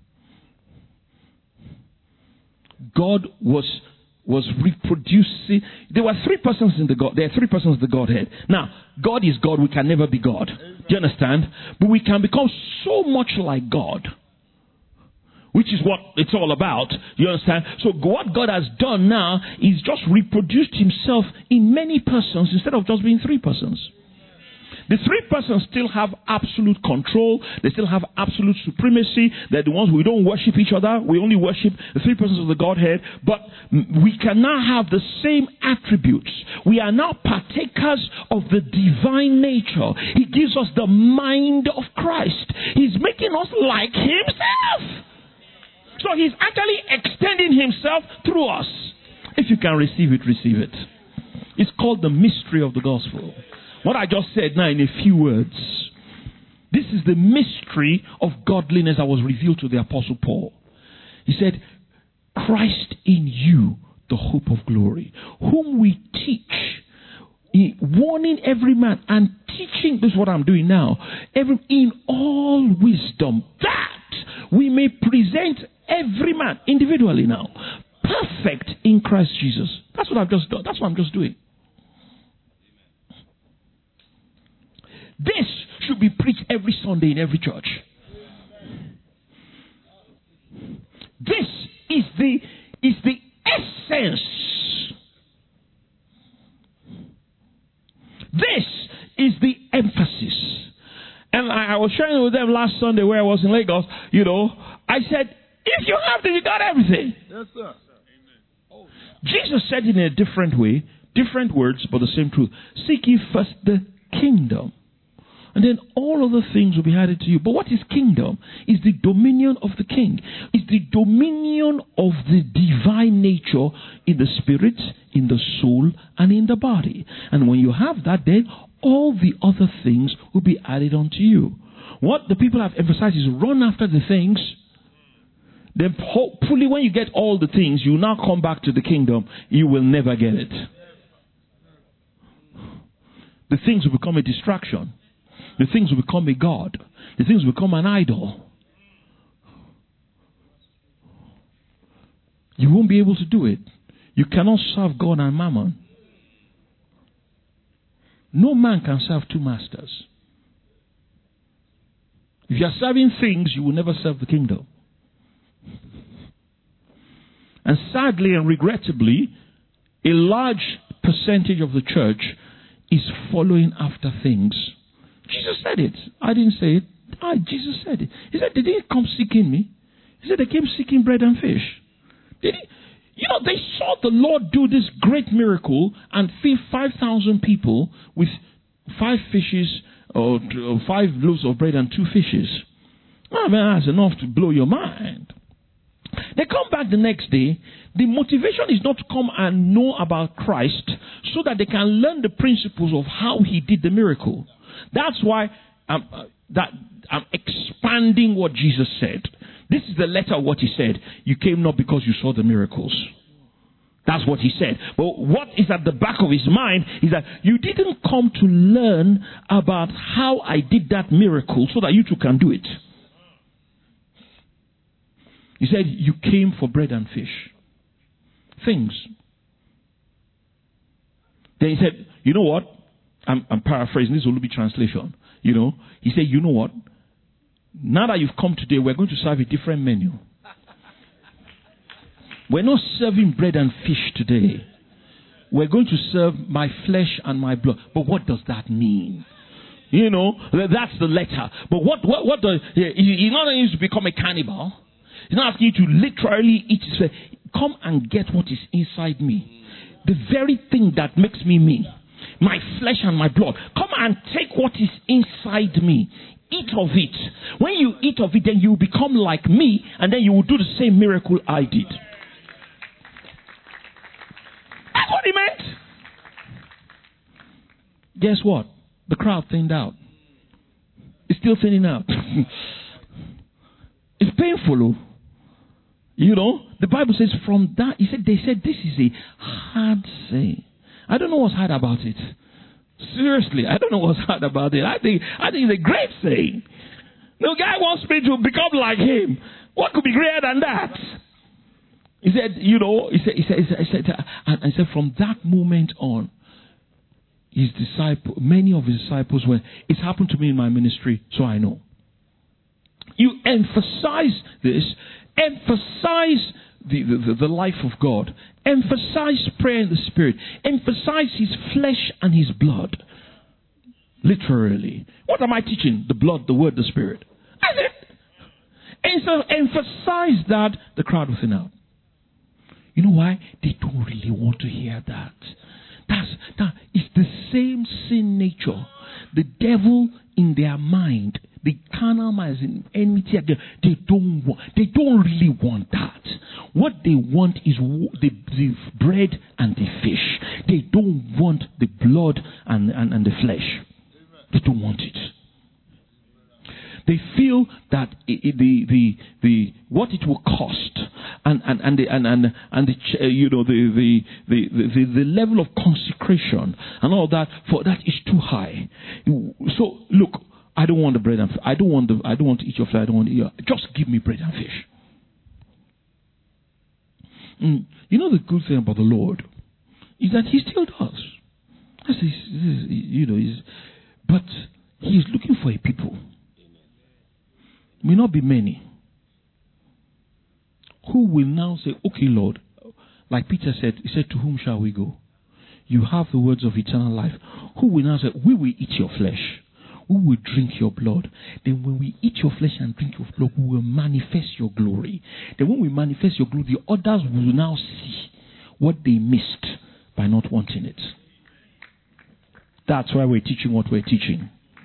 God was reproducing. There were three persons in the God. There are three persons in the Godhead. Now, God is God. We can never be God. Do you understand? But we can become so much like God, which is what it's all about. You understand? So what God has done now is just reproduced himself in many persons instead of just being three persons. The three persons still have absolute control. They still have absolute supremacy. They're the ones we don't worship each other. We only worship the three persons of the Godhead. But we can now have the same attributes. We are now partakers of the divine nature. He gives us the mind of Christ. He's making us like himself. So he's actually extending himself through us. If you can receive it, receive it. It's called the mystery of the gospel. What I just said now in a few words. This is the mystery of godliness that was revealed to the Apostle Paul. He said, Christ in you, the hope of glory, whom we teach, warning every man and teaching, this is what I'm doing now, in all wisdom, that we may present every man individually now perfect in Christ Jesus. That's what I've just done. That's what I'm just doing. This should be preached every Sunday in every church. This is the essence. This is the emphasis. And I was sharing with them last Sunday where I was in Lagos. I said, if you have this, you got everything. Yes, sir. Jesus said it in a different way, different words, but the same truth. Seek ye first the kingdom, and then all other things will be added to you. But what is kingdom? It's the dominion of the king. It's the dominion of the divine nature in the spirit, in the soul, and in the body. And when you have that, then all the other things will be added unto you. What the people have emphasized is run after the things. Then hopefully when you get all the things, you now come back to the kingdom. You will never get it. The things will become a distraction. The things will become a god. The things will become an idol. You won't be able to do it. You cannot serve God and mammon. No man can serve two masters. If you are serving things, you will never serve the kingdom. And sadly and regrettably, a large percentage of the church is following after things. Jesus said it. I didn't say it. Jesus said it. He said, they didn't come seeking me. He said, they came seeking bread and fish. They saw the Lord do this great miracle and feed 5,000 people with 5 fishes or 5 loaves of bread and 2 fishes. Oh, man, that's enough to blow your mind. They come back the next day. The motivation is not to come and know about Christ so that they can learn the principles of how he did the miracle. That's why I'm expanding what Jesus said. This is the letter of what he said. You came not because you saw the miracles. That's what he said. But what is at the back of his mind is that you didn't come to learn about how I did that miracle so that you too can do it. He said, you came for bread and fish. Things. Then he said, you know what? I'm paraphrasing. This will be translation. He said, you know what? Now that you've come today, we're going to serve a different menu. We're not serving bread and fish today. We're going to serve my flesh and my blood. But what does that mean? That's the letter. But what does... He's not going to become a cannibal. He's not asking you to literally eat his flesh. Come and get what is inside me. The very thing that makes me me. My flesh and my blood. Come and take what is inside me. Eat of it. When you eat of it, then you will become like me, and then you will do the same miracle I did. That's what he meant. Guess what? The crowd thinned out. It's still thinning out. It's painful. The Bible says from that, they said this is a hard saying. I don't know what's hard about it. Seriously, I don't know what's hard about it. I think it's a great saying. The guy wants me to become like him. What could be greater than that? He said, he said from that moment on, many of his disciples went, it's happened to me in my ministry, so I know. You emphasize this, emphasize the life of God, emphasize prayer in the Spirit, emphasize his flesh and his blood. Literally. What am I teaching? The blood, the word, the Spirit. That's it. And so emphasize that, the crowd will thin out. You know why? They don't really want to hear that. It's the same sin nature. The devil in their mind, the carnal mind is in enmity against. They don't really want that. What they want is the bread and the fish. They don't want the blood and the flesh. They don't want it. They feel that what it will cost and the level of consecration and all that is too high. So look, I don't want the bread and I don't want to eat your flesh. I don't want to eat just give me bread and fish. The good thing about the Lord is that He still does. But He is looking for a people. May not be many. Who will now say, okay, Lord, like Peter said, he said, to whom shall we go? You have the words of eternal life. Who will now say, we will eat your flesh. We will drink your blood. Then when we eat your flesh and drink your blood, we will manifest your glory. Then when we manifest your glory, the others will now see what they missed by not wanting it. That's why we're teaching what we're teaching.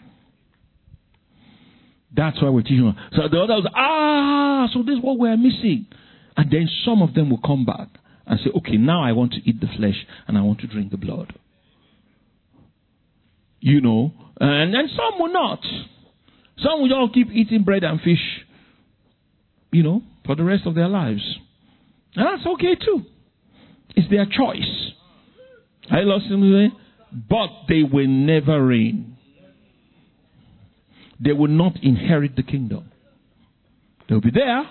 That's why we're teaching. So the others, so this is what we're missing. And then some of them will come back and say, okay, now I want to eat the flesh and I want to drink the blood. You know, and then some will not. Some will all keep eating bread and fish, you know, for the rest of their lives. And that's okay too. It's their choice. I lost them, but they will never reign. They will not inherit the kingdom. They'll be there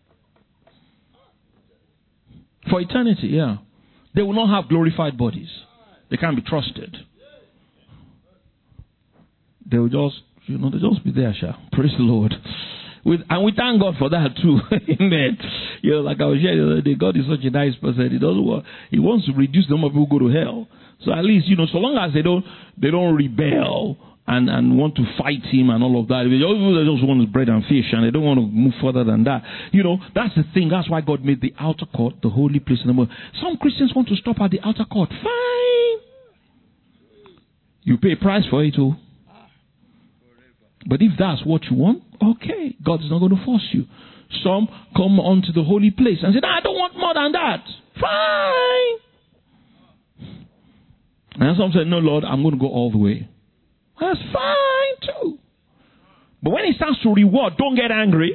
for eternity, yeah. They will not have glorified bodies. They can't be trusted. They will just, they'll just be there, Sha. Praise the Lord. And we thank God for that too. Amen. You know, like I was sharing the other day, God is such a nice person. He wants to reduce the number of people who go to hell. So at least, so long as they don't rebel and want to fight him and all of that. They just want bread and fish and they don't want to move further than that. That's the thing. That's why God made the outer court the holy place. Some Christians want to stop at the outer court. Fine. You pay a price for it too. But if that's what you want, okay. God is not going to force you. Some come onto the holy place and say, I don't want more than that. Fine. And some say, no, Lord, I'm going to go all the way. That's fine too. But when it starts to reward, don't get angry.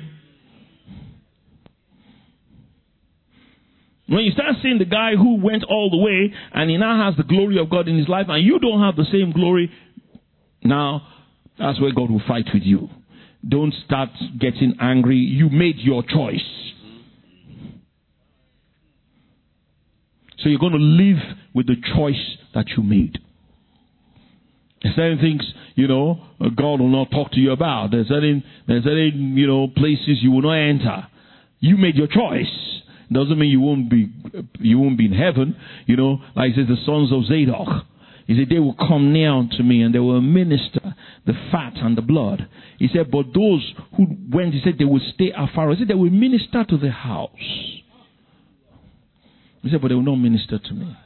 When you start seeing the guy who went all the way and he now has the glory of God in his life and you don't have the same glory, now that's where God will fight with you. Don't start getting angry. You made your choice. So you're going to live with the choice that you made. There's certain things, God will not talk to you about. There's certain places you will not enter. You made your choice. Doesn't mean you won't be in heaven. Like it says the sons of Zadok. He said, they will come near unto me and they will minister the fat and the blood. He said, but those who went, he said, they will stay afar. He said, they will minister to the house. He said, but they will not minister to me.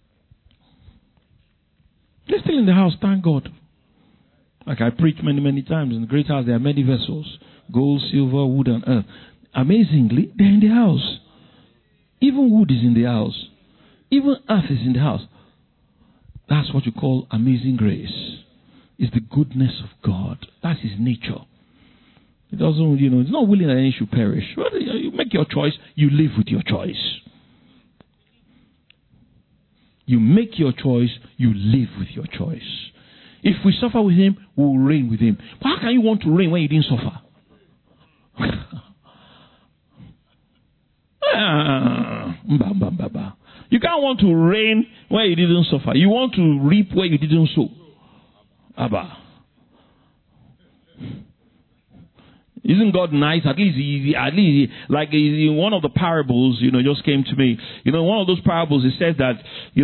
They're still in the house, thank God. Like I preach many, many times. In the great house, there are many vessels. Gold, silver, wood, and earth. Amazingly, they're in the house. Even wood is in the house. Even earth is in the house. That's what you call amazing grace. It's the goodness of God. That's his nature. It doesn't, it's not willing that any should perish. Well, you make your choice, you live with your choice. You make your choice, you live with your choice. If we suffer with him, we will reign with him. But how can you want to reign when you didn't suffer? You can't want to reign where you didn't suffer. You want to reap where you didn't sow. Abba. Isn't God nice? At least, like in one of the parables, just came to me. One of those parables, it says that,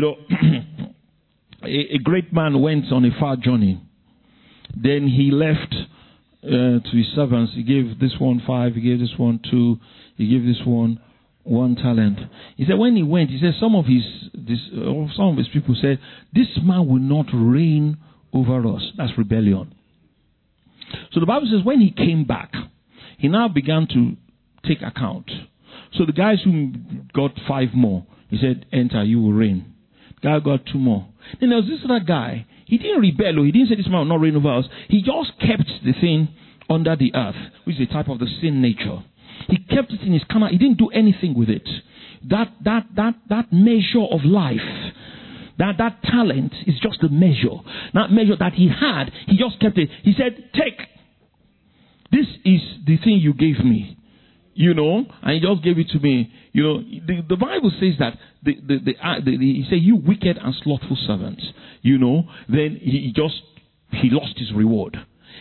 a great man went on a far journey. Then he left to his servants. He gave this one 5, he gave this one 2, he gave this one 1 talent. He said when he went, he said some of his people said, this man will not reign over us. That's rebellion. So the Bible says when he came back, he now began to take account. So the guys who got 5 more, he said, enter, you will reign. The guy got 2 more. Then there was this other guy. He didn't rebel, or he didn't say this man will not reign over us. He just kept the thing under the earth, which is a type of the sin nature. He kept it in his corner. He didn't do anything with it. That measure of life, that talent is just a measure. That measure that he had, he just kept it. He said, take. This is the thing you gave me. And he just gave it to me. The Bible says that he said, you wicked and slothful servants. Then he lost his reward.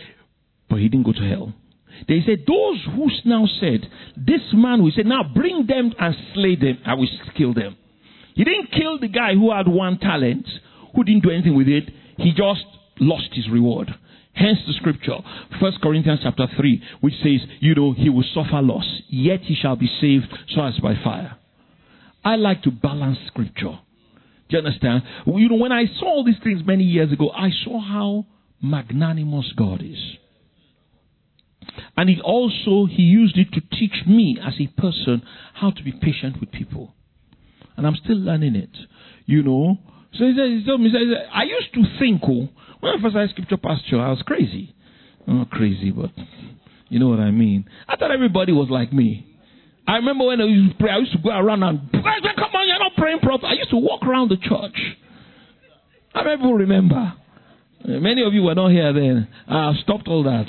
but he didn't go to hell. They said, those who now said, this man will say, now bring them and slay them, I will kill them. He didn't kill the guy who had 1 talent, who didn't do anything with it. He just lost his reward. Hence the scripture, 1 Corinthians chapter 3, which says, he will suffer loss, yet he shall be saved so as by fire. I like to balance scripture. Do you understand? When I saw all these things many years ago, I saw how magnanimous God is. And he used it to teach me as a person how to be patient with people. And I'm still learning it. So he said, I used to think, when I first started scripture pastor, I was crazy. I'm not crazy, but you know what I mean. I thought everybody was like me. I remember when I used to pray, I used to go around and, come on, you're not praying properly. I used to walk around the church. I remember. Many of you were not here then. I've stopped all that.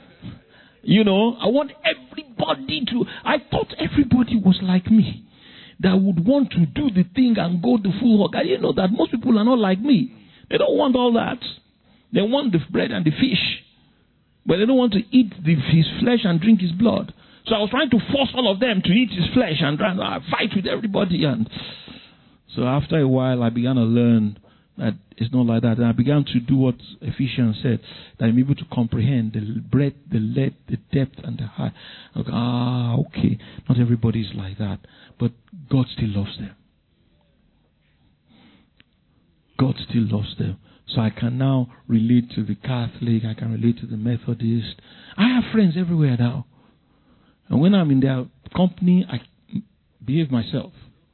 I want everybody I thought everybody was like me, that would want to do the thing and go the full hog. I didn't know that most people are not like me. They don't want all that. They want the bread and the fish, but they don't want to eat his flesh and drink his blood. So I was trying to force all of them to eat his flesh and fight with everybody. And so after a while, I began to learn that it's not like that. And I began to do what Ephesians said, that I'm able to comprehend the breadth, the length, the depth, and the height. Okay, not everybody is like that, but God still loves them. God still loves them. So I can now relate to the Catholic, I can relate to the Methodist. I have friends everywhere now. And when I'm in their company, I behave myself.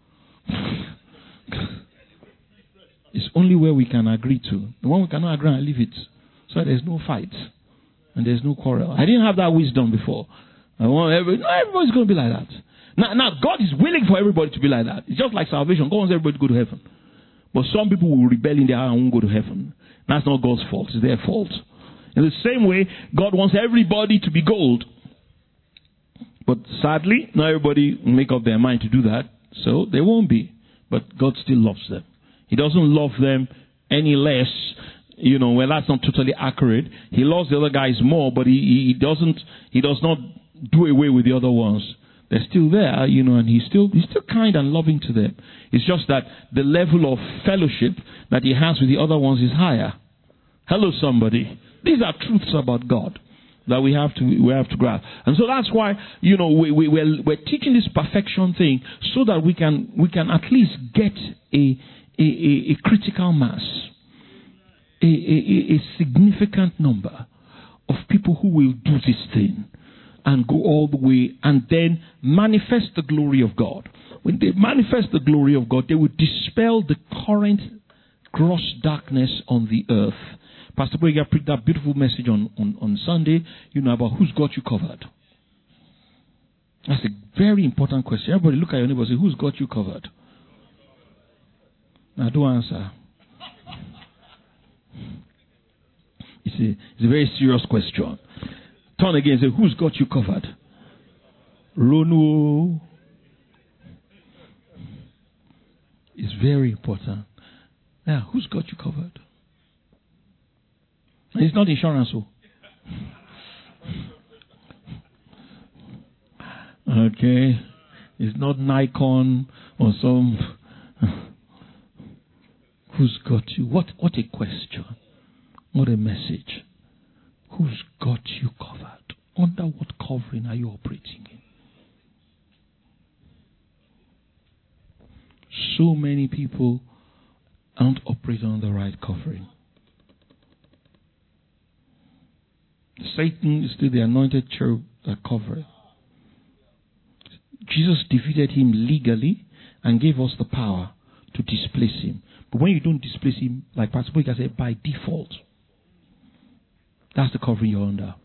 It's only where we can agree to. The one we cannot agree on, leave it. So there's no fight. And there's no quarrel. I didn't have that wisdom before. Everybody's going to be like that. Now, God is willing for everybody to be like that. It's just like salvation. God wants everybody to go to heaven. But some people will rebel in their heart and won't go to heaven. That's not God's fault. It's their fault. In the same way, God wants everybody to be gold. But sadly, not everybody will make up their mind to do that. So they won't be. But God still loves them. He doesn't love them any less. Well, that's not totally accurate. He loves the other guys more, but he does not do away with the other ones. They're still there, and he's still kind and loving to them. It's just that the level of fellowship that he has with the other ones is higher. Hello, somebody. These are truths about God that we have to grasp. And so that's why, we're teaching this perfection thing so that we can at least get a critical mass, a significant number of people who will do this thing and go all the way and then manifest the glory of God. When they manifest the glory of God, they will dispel the current gross darkness on the earth. Pastor Boyga preached that beautiful message on Sunday, about who's got you covered. That's a very important question. Everybody look at your neighbor and say, who's got you covered? Now, don't answer. It's a very serious question. Turn again and say, who's got you covered? Rono. It's very important. Now, who's got you covered? And it's not insurance. Okay. It's not Nikon or some... Who's got you? What a question. What a message. Who's got you covered? Under what covering are you operating in? So many people aren't operating on the right covering. Satan is still the anointed cherub that covereth. Jesus defeated him legally and gave us the power to displace him. But when you don't displace him, like Pastor Boyka said, by default, that's the covering you're under.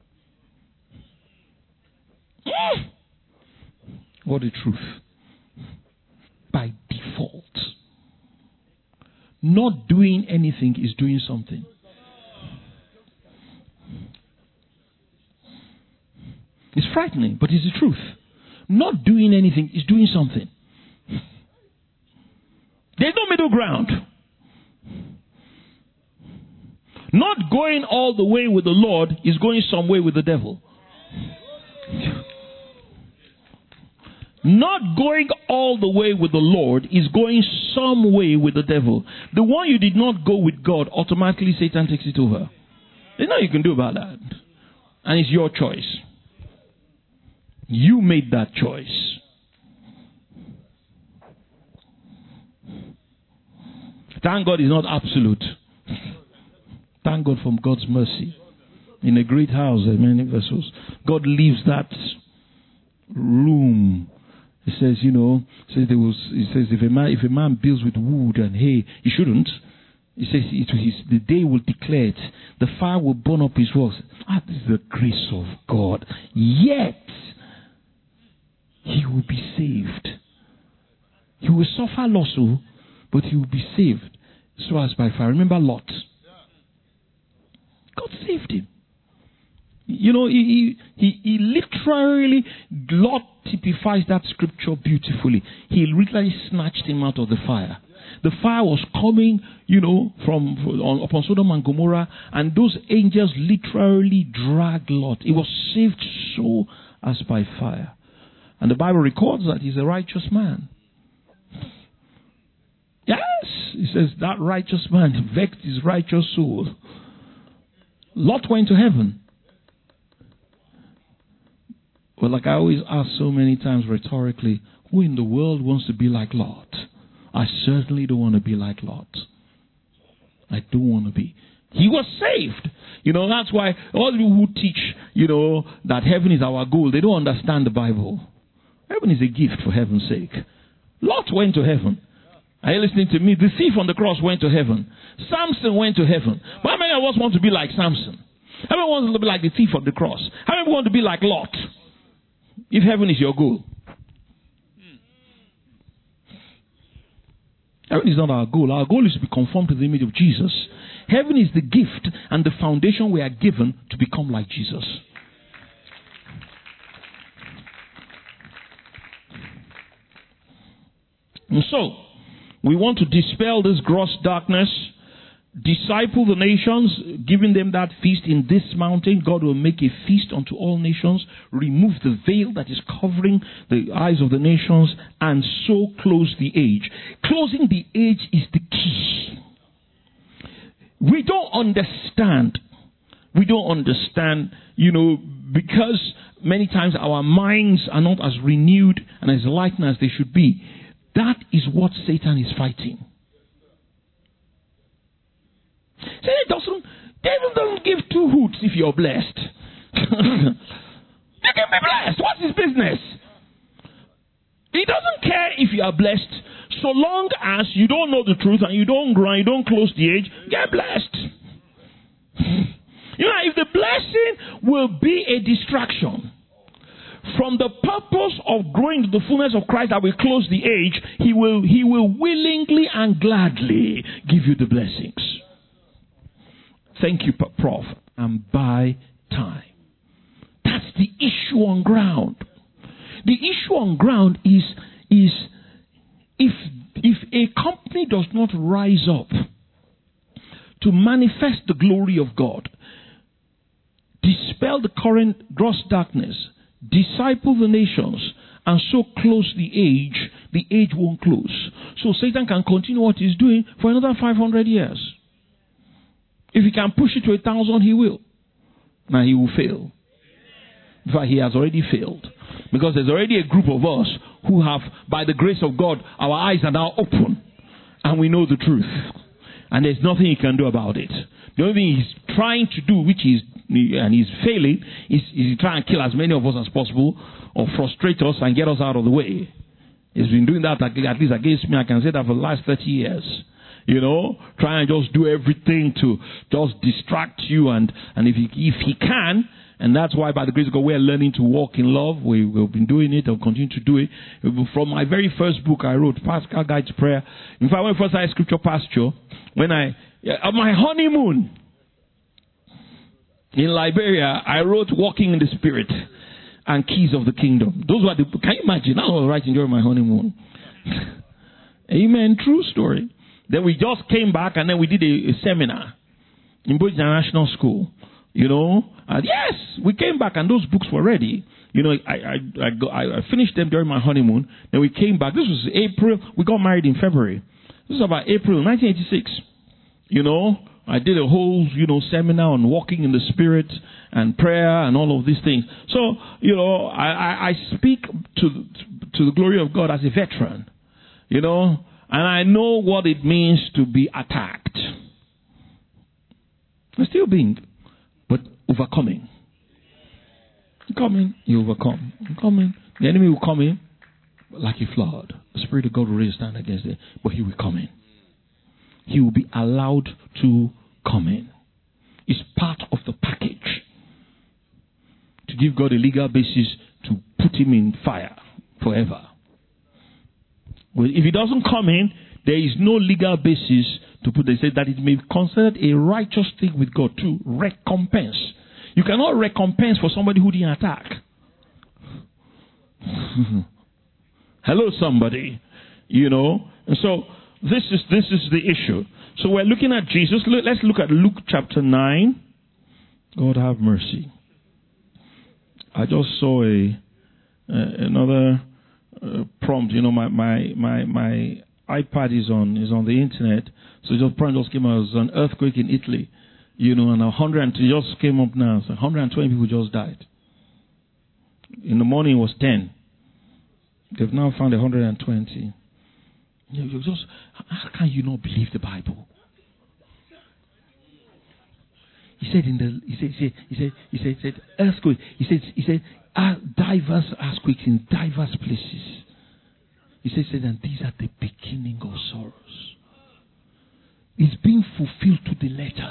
What a truth. By default. Not doing anything is doing something. It's frightening, but it's the truth. Not doing anything is doing something. There's no middle ground. Not Not going all the way with the Lord is going some way with the devil. Not going all the way with the Lord is going some way with the devil. The one you did not go with God, automatically Satan takes it over. There's nothing you can do about that. And it's your choice. You made that choice. Thank God it's not absolute. Thank God for God's mercy. In a great house, there are many vessels. God leaves that room. He says, he says if a man builds with wood and hay, he shouldn't. He says the day will declare it. The fire will burn up his works. This is the grace of God. Yet, he will be saved. He will suffer loss, but he will be saved. So as by fire. Remember Lot. God saved him. He literally, Lot typifies that scripture beautifully. He literally snatched him out of the fire. The fire was coming, upon Sodom and Gomorrah, and those angels literally dragged Lot. He was saved so as by fire. And the Bible records that he's a righteous man. Yes, it says that righteous man vexed his righteous soul. Lot went to heaven. Well, like I always ask so many times rhetorically, who in the world wants to be like Lot? I certainly don't want to be like Lot. I don't want to be. He was saved. That's why all you who teach, that heaven is our goal, they don't understand the Bible. Heaven is a gift for heaven's sake. Lot went to heaven. Are you listening to me? The thief on the cross went to heaven. Samson went to heaven. But how many of us want to be like Samson? How many want to be like the thief on the cross? How many want to be like Lot? If heaven is your goal. Heaven is not our goal. Our goal is to be conformed to the image of Jesus. Heaven is the gift and the foundation we are given to become like Jesus. And so, we want to dispel this gross darkness, disciple the nations, giving them that feast in this mountain. God will make a feast unto all nations, remove the veil that is covering the eyes of the nations, and so close the age. Closing the age is the key. We don't understand, because many times our minds are not as renewed and as enlightened as they should be. That is what Satan is fighting. Satan doesn't give two hoots if you're blessed. You can be blessed. What's his business? He doesn't care if you are blessed, so long as you don't know the truth and you don't grow and you don't close the age. Get blessed. If the blessing will be a distraction from the purpose of growing to the fullness of Christ that will close the age, he will willingly and gladly give you the blessings. Thank you, Prof. And buy time. That's the issue on ground. The issue on ground is if a company does not rise up to manifest the glory of God, dispel the current gross darkness, disciple the nations, and so close the age won't close. So Satan can continue what he's doing for another 500 years. If he can push it to 1,000, he will. Now he will fail. In fact, he has already failed. Because there's already a group of us who have, by the grace of God, our eyes are now open. And we know the truth. And there's nothing he can do about it. The only thing he's trying to do, and he's failing, is trying to kill as many of us as possible, or frustrate us and get us out of the way. He's been doing that, at least against me. I can say that for the last 30 years. Try and just do everything to just distract you. And if he can, and that's why by the grace of God we're learning to walk in love. We've been doing it and continue to do it. From my very first book I wrote, Pascal Guide to Prayer. In fact, when I first started Scripture Pasture, on my honeymoon in Liberia, I wrote Walking in the Spirit and Keys of the Kingdom. Those were can you imagine? I was writing during my honeymoon. Amen. True story. Then we just came back and then we did a seminar. in Boyd International School. And yes, we came back and those books were ready. I finished them during my honeymoon. Then we came back. This was April. We got married in February. This was about April 1986. I did a whole, seminar on walking in the Spirit and prayer and all of these things. So, I speak to the glory of God as a veteran, and I know what it means to be attacked. I'm still being, but overcoming. Coming, you overcome. Coming, the enemy will come in like a flood. The Spirit of God will raise a stand against it, but he will come in. He will be allowed to come in. It's part of the package to give God a legal basis to put him in fire forever. Well, if he doesn't come in, there is no legal basis to put. They say that it may be considered a righteous thing with God to recompense. You cannot recompense for somebody who didn't attack. Hello, somebody. And so this is the issue. So we're looking at Jesus. Let's look at Luke chapter 9. God have mercy. I just saw another prompt. My iPad is on the internet. So just prompt just came out. It was an earthquake in Italy. And 100 just came up now. So 120 people just died. In the morning it was 10. They've now found 120. How can you not believe the Bible? He said earthquake. He said diverse earthquakes in diverse places. He said and these are the beginning of sorrows. It's being fulfilled to the letter.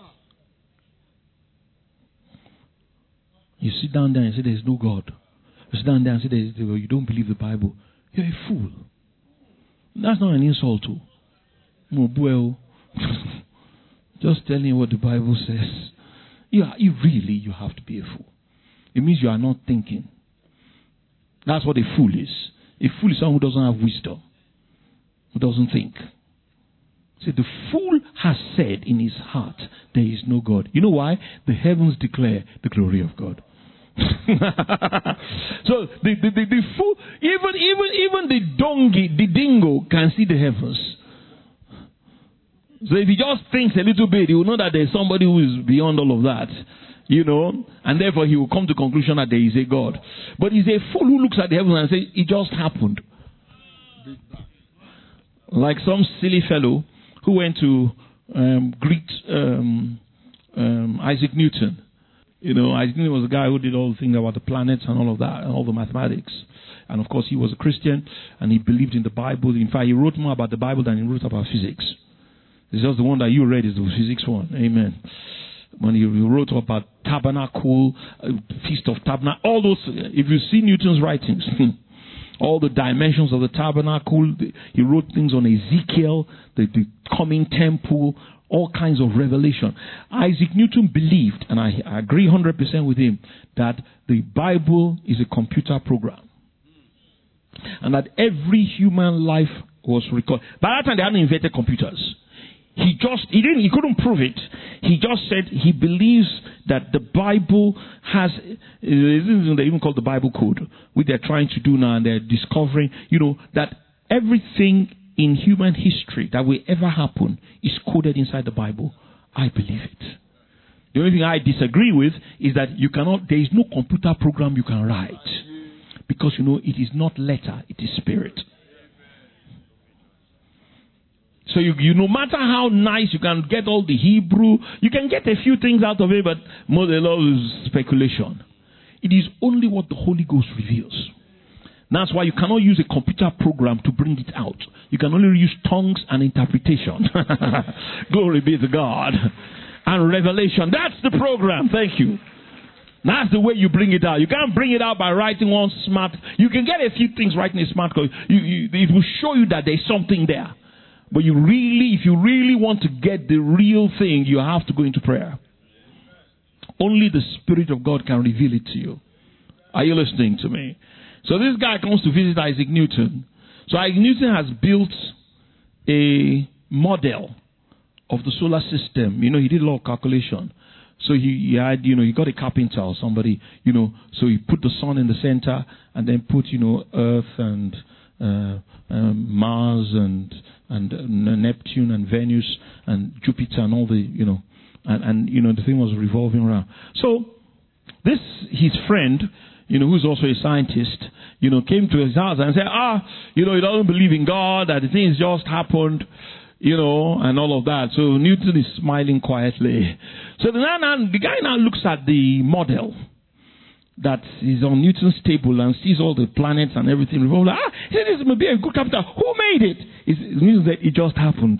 You sit down there and say there's no God. You sit down there and say you don't believe the Bible. You're a fool. That's not an insult to. Just telling you what the Bible says. You have to be a fool. It means you are not thinking. That's what a fool is. A fool is someone who doesn't have wisdom. Who doesn't think. See, the fool has said in his heart, there is no God. You know why? The heavens declare the glory of God. So the fool, even the dingo can see the heavens. So if he just thinks a little bit, he will know that there is somebody who is beyond all of that. And therefore he will come to the conclusion that there is a God. But he's a fool who looks at the heavens and says, it just happened. Like some silly fellow who went to greet Isaac Newton. Isaac Newton was a guy who did all the things about the planets and all of that, and all the mathematics. And of course, he was a Christian, and he believed in the Bible. In fact, he wrote more about the Bible than he wrote about physics. It's just the one that you read is the physics one. Amen. When he wrote about tabernacle, feast of tabernacle, all those. If you see Newton's writings, all the dimensions of the tabernacle, he wrote things on Ezekiel, the coming temple, all kinds of revelation. Isaac Newton believed, and I agree 100% with him, that the Bible is a computer program. And that every human life was recorded. By that time, they hadn't invented computers. He couldn't prove it. He just said he believes that the Bible has, they even call the Bible code, which they're trying to do now, and they're discovering, that everything in human history that will ever happen is coded inside the Bible. I believe it. The only thing I disagree with is that there is no computer program you can write. Because, it is not letter, it is spirit. So no matter how nice you can get all the Hebrew, you can get a few things out of it, but more than all is speculation. It is only what the Holy Ghost reveals. That's why you cannot use a computer program to bring it out. You can only use tongues and interpretation. Glory be to God. And revelation. That's the program. Thank you. That's the way you bring it out. You can't bring it out by writing one smart. You can get a few things right in a smart code. It will show you that there's something there. But if you really want to get the real thing, you have to go into prayer. Only the Spirit of God can reveal it to you. Are you listening to me? So this guy comes to visit Isaac Newton. So Isaac Newton has built a model of the solar system. You know, he did a lot of calculation. So he had, you know, he got a carpenter or somebody, you know, so he put the sun in the center and then put, you know, Earth and Mars and Neptune and Venus and Jupiter and all the, you know, and you know, the thing was revolving around. So this, his friend, you know, who's also a scientist, you know, came to his house and said, you know, he doesn't believe in God, that the things just happened, you know, and all of that. So Newton is smiling quietly. So the guy now looks at the model that is on Newton's table and sees all the planets and everything revolving. He said, this may be a good carpenter. Who made it? Newton said, it just happened.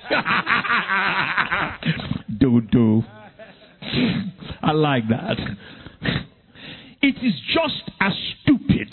Dodo. I like that. It is just as stupid.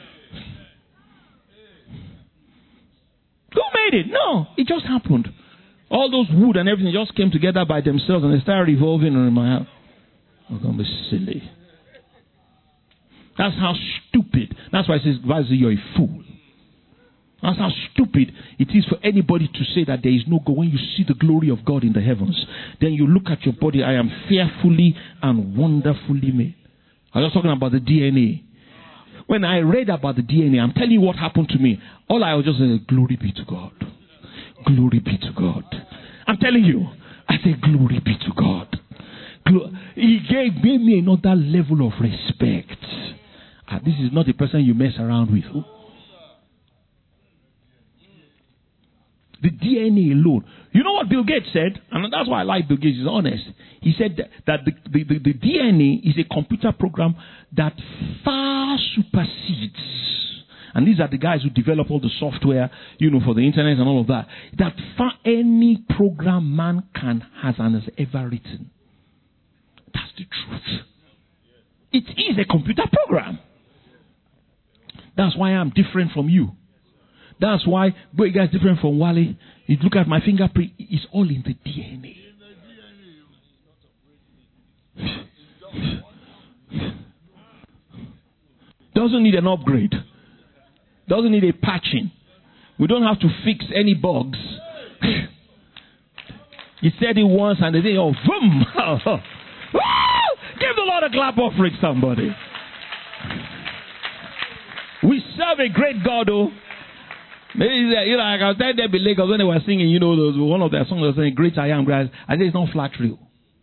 Who made it? No, it just happened. All those wood and everything just came together by themselves and they started revolving around my house. I'm going to be silly. That's how stupid. That's why it says, you're a fool. That's how stupid it is for anybody to say that there is no God. When you see the glory of God in the heavens, then you look at your body. I am fearfully and wonderfully made. I was talking about the DNA. When I read about the DNA, I'm telling you what happened to me. All I was just saying, glory be to God. Glory be to God. I'm telling you. I say, glory be to God. He gave me another level of respect. This is not the person you mess around with. The DNA alone. You know what Bill Gates said? And that's why I like Bill Gates. He's honest. He said that the DNA is a computer program that far supersedes. And these are the guys who develop all the software, you know, for the internet and all of that. That far any program man has ever written. That's the truth. It is a computer program. That's why I'm different from you. That's why Boy Guy is different from Wale. You look at my fingerprint, it's all in the DNA. Doesn't need an upgrade. Doesn't need a patching. We don't have to fix any bugs. He said it once and they say, oh, boom. Give the Lord a clap offering, somebody. We serve a great God, oh. Maybe, you know, I can tell them in Lagos when they were singing, you know, one of their songs was saying, Great I Am, I said, it's not flattery.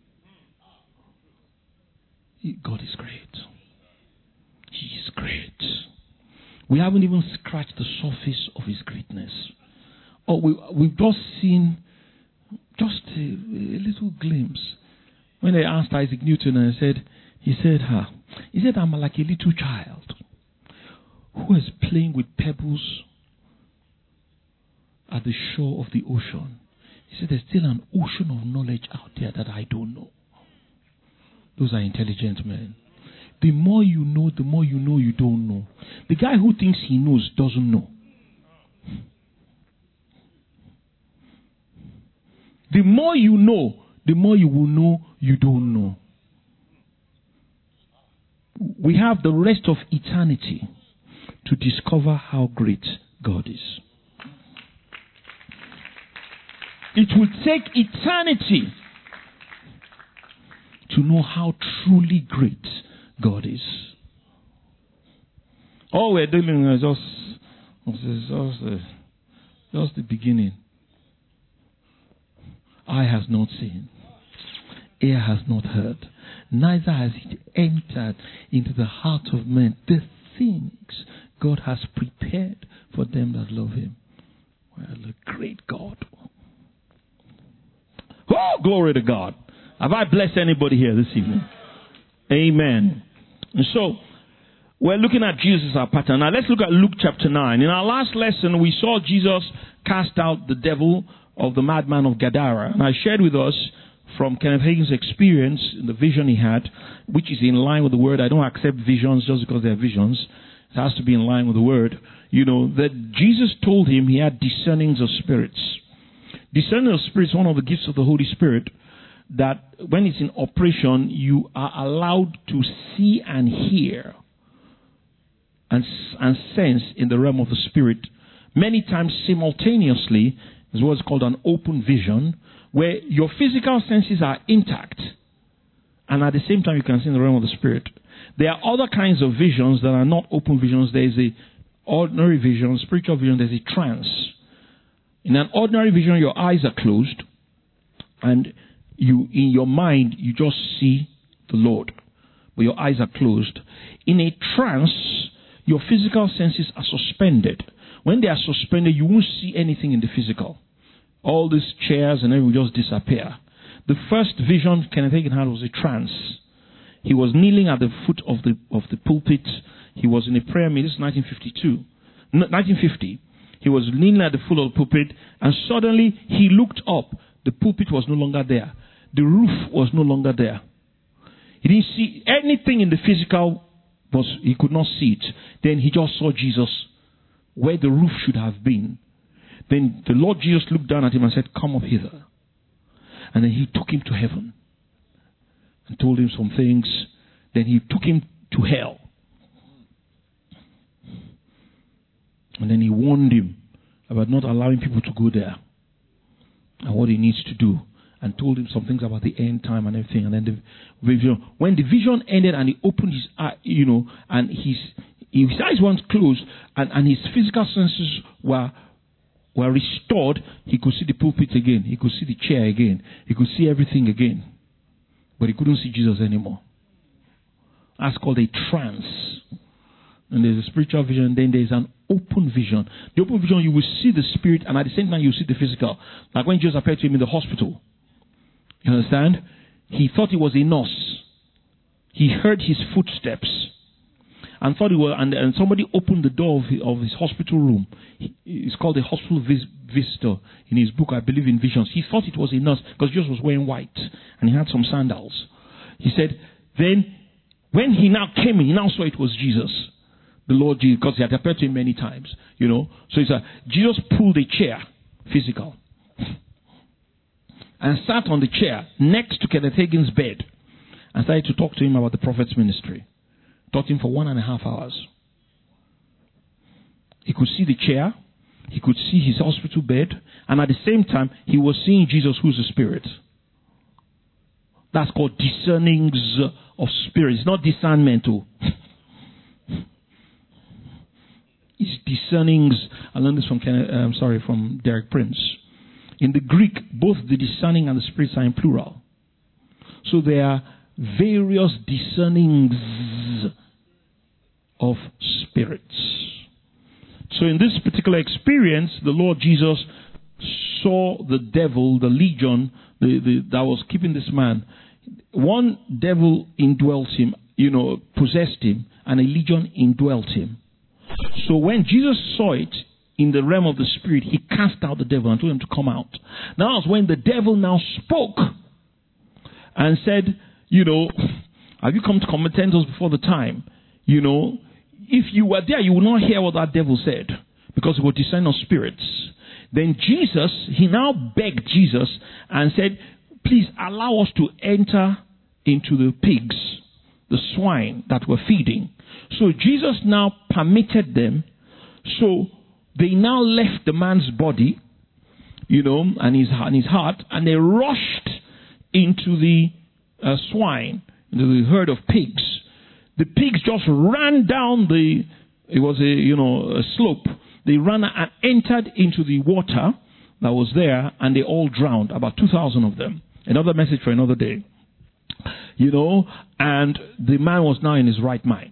God is great. He is great. We haven't even scratched the surface of His greatness. We've just seen just a little glimpse. When they asked Isaac Newton and he said, I'm like a little child who is playing with pebbles at the shore of the ocean. He said, there's still an ocean of knowledge out there that I don't know. Those are intelligent men. The more you know you don't know. The guy who thinks he knows doesn't know. The more you know, the more you will know you don't know. We have the rest of eternity to discover how great God is. It will take eternity to know how truly great God is. All we're doing is just the beginning. Eye has not seen, ear has not heard, neither has it entered into the heart of men the things God has prepared for them that love Him. Well, a great God. Oh, glory to God. Have I blessed anybody here this evening? Amen. And so, we're looking at Jesus as our pattern. Now, let's look at Luke chapter 9. In our last lesson, we saw Jesus cast out the devil of the madman of Gadara. And I shared with us from Kenneth Hagin's experience, in the vision he had, which is in line with the word. I don't accept visions just because they're visions. It has to be in line with the word. You know, that Jesus told him he had discernings of spirits. Discerning of spirits is one of the gifts of the Holy Spirit, that when it's in operation, you are allowed to see and hear and sense in the realm of the Spirit. Many times simultaneously is what's called an open vision, where your physical senses are intact, and at the same time you can see in the realm of the spirit. There are other kinds of visions that are not open visions. There is a ordinary vision, spiritual vision. There's a trance. In an ordinary vision, your eyes are closed, and in your mind, you just see the Lord, but your eyes are closed. In a trance, your physical senses are suspended. When they are suspended, you won't see anything in the physical. All these chairs and everything will just disappear. The first vision Kenneth Hagin had was a trance. He was kneeling at the foot of the pulpit. He was in a prayer meeting. This is 1950. He was kneeling at the foot of the pulpit, and suddenly he looked up. The pulpit was no longer there. The roof was no longer there. He didn't see anything in the physical. He could not see it. Then he just saw Jesus where the roof should have been. Then the Lord Jesus looked down at him and said, "Come up hither." And then he took him to heaven and told him some things. Then he took him to hell. And then he warned him about not allowing people to go there and what he needs to do, and told him some things about the end time and everything. And then the vision, when the vision ended and he opened his eye, and his eyes weren't closed, and his physical senses were restored, he could see the pulpit again. He could see the chair again. He could see everything again. But he couldn't see Jesus anymore. That's called a trance. And there's a spiritual vision, then there's an open vision. The open vision, you will see the spirit, and at the same time you will see the physical. Like when Jesus appeared to him in the hospital. You understand? He thought he was a nurse. He heard his footsteps and thought he was, and somebody opened the door of his hospital room. It's called the hospital visitor in his book, I believe in Visions. He thought it was a nurse because Jesus was wearing white and he had some sandals. He said, then when he now came in, he now saw it was Jesus, the Lord Jesus, because he had appeared to him many times. So Jesus pulled a chair, physical, and sat on the chair next to Kenneth Hagin's bed and started to talk to him about the prophet's ministry. Talked to him for 1.5 hours. He could see the chair, he could see his hospital bed, and at the same time, he was seeing Jesus, who's a spirit. That's called discernings of spirits. It's not discernment. It's discernings. I learned this from Derek Prince. In the Greek, both the discerning and the spirits are in plural. So there are various discernings of spirits. So in this particular experience, the Lord Jesus saw the devil, the legion that was keeping this man. One devil indwelt him, possessed him, and a legion indwelt him. So when Jesus saw it in the realm of the spirit, he cast out the devil and told him to come out. Now was when the devil now spoke and said, have you come to contend us before the time? If you were there, you would not hear what that devil said, because it was discerning of spirits. Then he now begged Jesus and said, please allow us to enter into the pigs, the swine that were feeding. So Jesus now permitted them. So they now left the man's body, and his heart, and they rushed into the swine, into the herd of pigs. The pigs just ran down it was a slope. They ran and entered into the water that was there, and they all drowned, about 2,000 of them. Another message for another day. And the man was now in his right mind.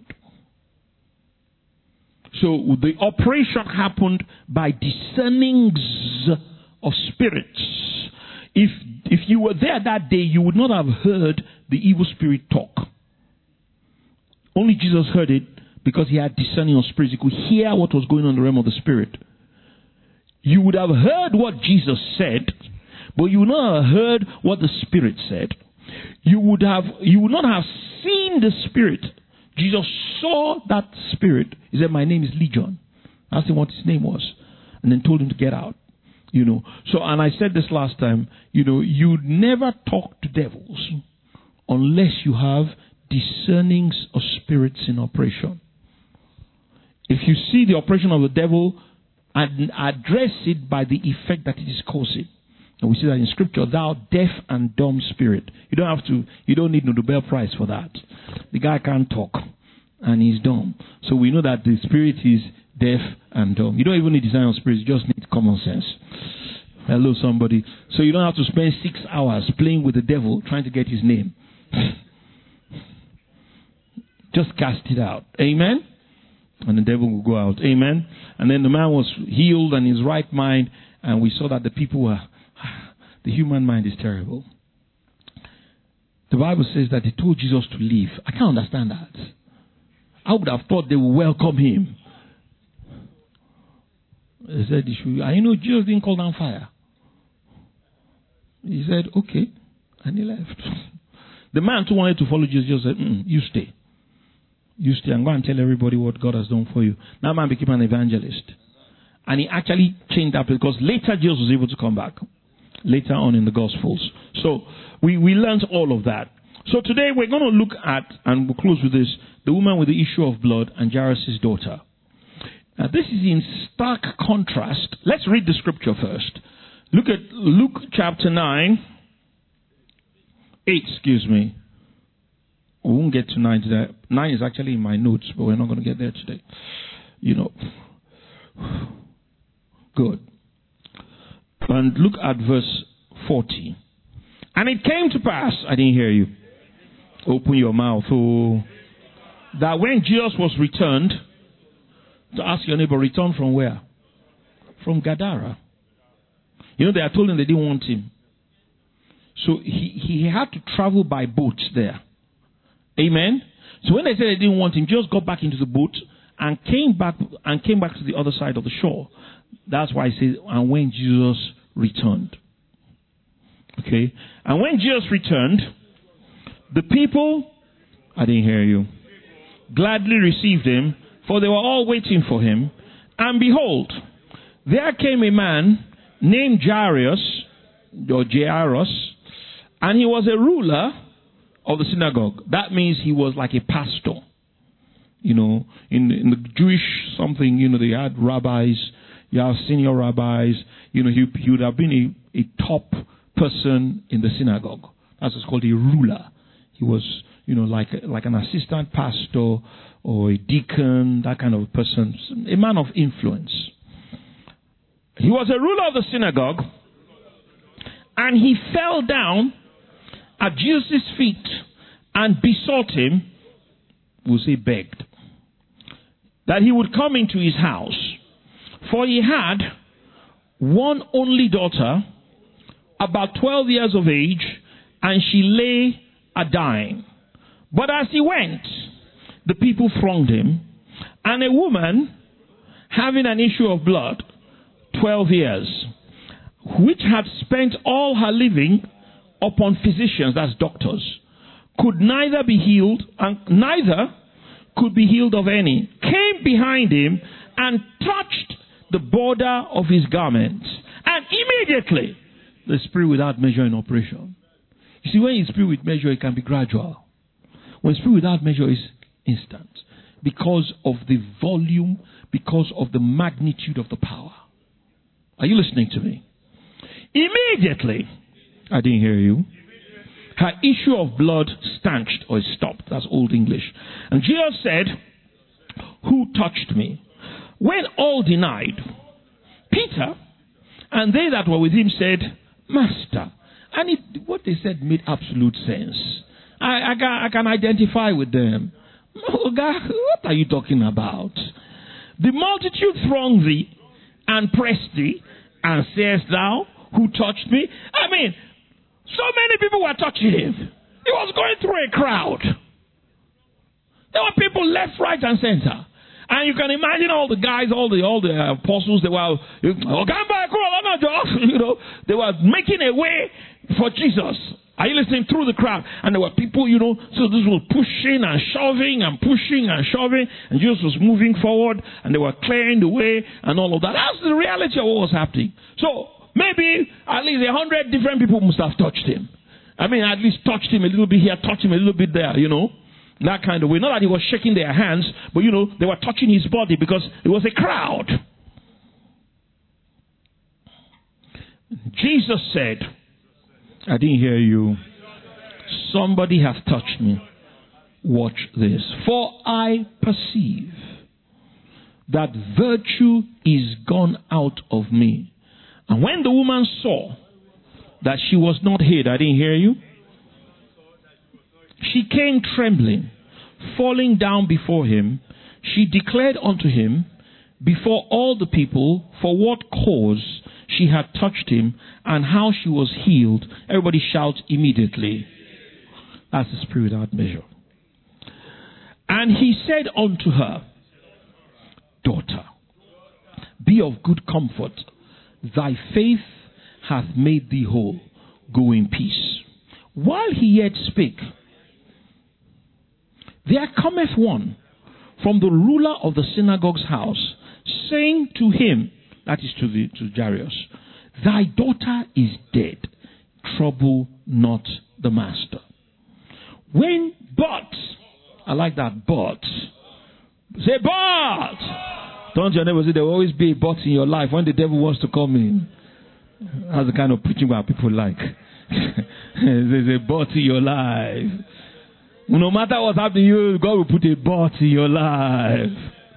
So the operation happened by discernings of spirits. If you were there that day, you would not have heard the evil spirit talk. Only Jesus heard it because he had discerning of spirits. He could hear what was going on in the realm of the spirit. You would have heard what Jesus said, but you would not have heard what the spirit said. You would not have seen the spirit. Jesus saw that spirit. He said, my name is Legion. Asked him what his name was, and then told him to get out. So, and I said this last time, you never talk to devils unless you have discernings of spirits in operation. If you see the operation of the devil, address it by the effect that it is causing. And we see that in scripture, thou deaf and dumb spirit. You don't need no Nobel Prize for that. The guy can't talk and he's dumb. So we know that the spirit is deaf and dumb. You don't even need design of spirit, you just need common sense. Hello, somebody. So you don't have to spend 6 hours playing with the devil trying to get his name. Just cast it out. Amen? And the devil will go out. Amen? And then the man was healed and in his right mind, and we saw that the people were... The human mind is terrible. The Bible says that they told Jesus to leave. I can't understand that. I would have thought they would welcome him. They said, Jesus didn't call down fire. He said, okay. And he left. The man who wanted to follow Jesus said, you stay. You stay and go and tell everybody what God has done for you. That man became an evangelist. And he actually changed that because later Jesus was able to come back. Later on in the Gospels. So we learned all of that. So today we're going to look at, and we'll close with this, the woman with the issue of blood and Jairus' daughter. Now this is in stark contrast. Let's read the scripture first. Look at Luke chapter 8, excuse me. We won't get to 9 today. 9 is actually in my notes, but we're not going to get there today. Good. And look at verse 40. And it came to pass, I didn't hear you. Open your mouth. Oh, that when Jesus was returned, to ask your neighbor, return from where? From Gadara. They had told him they didn't want him. So he had to travel by boat there. Amen. So when they said they didn't want him, just got back into the boat and came back to the other side of the shore. That's why it says, and when Jesus returned. Okay. And when Jesus returned, the people, I didn't hear you, gladly received him, for they were all waiting for him. And behold, there came a man named Jairus, and he was a ruler of the synagogue. That means he was like a pastor. In the Jewish something, they had rabbis, you have senior rabbis. He would have been a top person in the synagogue. That's what's called a ruler. He was, like an assistant pastor or a deacon, that kind of person, a man of influence. He was a ruler of the synagogue, and he fell down at Jesus' feet and besought him, we'll say begged, that he would come into his house. For he had one only daughter, about 12 years of age, and she lay a-dying. But as he went, the people thronged him, and a woman having an issue of blood, 12 years, which had spent all her living upon physicians, that's doctors, could neither be healed, and neither could be healed of any, came behind him and touched the border of his garment. And immediately, the spirit without measure in operation. You see, when it's spirit with measure, it can be gradual. When spirit without measure is instant. Because of the volume, because of the magnitude of the power. Are you listening to me? Immediately, I didn't hear you, her issue of blood stanched or stopped. That's Old English. And Jesus said, who touched me? When all denied, Peter and they that were with him said, Master. And what they said made absolute sense. I can identify with them. Oh God, what are you talking about? The multitude thronged thee and pressed thee, and sayest thou, who touched me? I mean, so many people were touching him. He was going through a crowd. There were people left, right, and center. And you can imagine all the guys, all the apostles, they were, they were making a way for Jesus. Are you listening? Through the crowd. And there were people, so this was pushing and shoving and pushing and shoving. And Jesus was moving forward and they were clearing the way and all of that. That's the reality of what was happening. So maybe at least 100 different people must have touched him. I mean, at least touched him a little bit here, touched him a little bit there, That kind of way. Not that he was shaking their hands, but they were touching his body because it was a crowd. Jesus said, I didn't hear you. Somebody has touched me. Watch this. For I perceive that virtue is gone out of me. And when the woman saw that she was not hid, I didn't hear you. She came trembling, falling down before him. She declared unto him before all the people for what cause she had touched him and how she was healed. Everybody shouts immediately. That's the spirit without measure. And he said unto her, Daughter, be of good comfort. Thy faith hath made thee whole. Go in peace. While he yet spake, there cometh one from the ruler of the synagogue's house, saying to him, that is to Jairus, Thy daughter is dead. Trouble not the master. I like that, but. Say, but. Don't your neighbor say there will always be a but in your life when the devil wants to come in. That's the kind of preaching that people like. There's a but in your life. No matter what's happening to you, God will put a but in your life.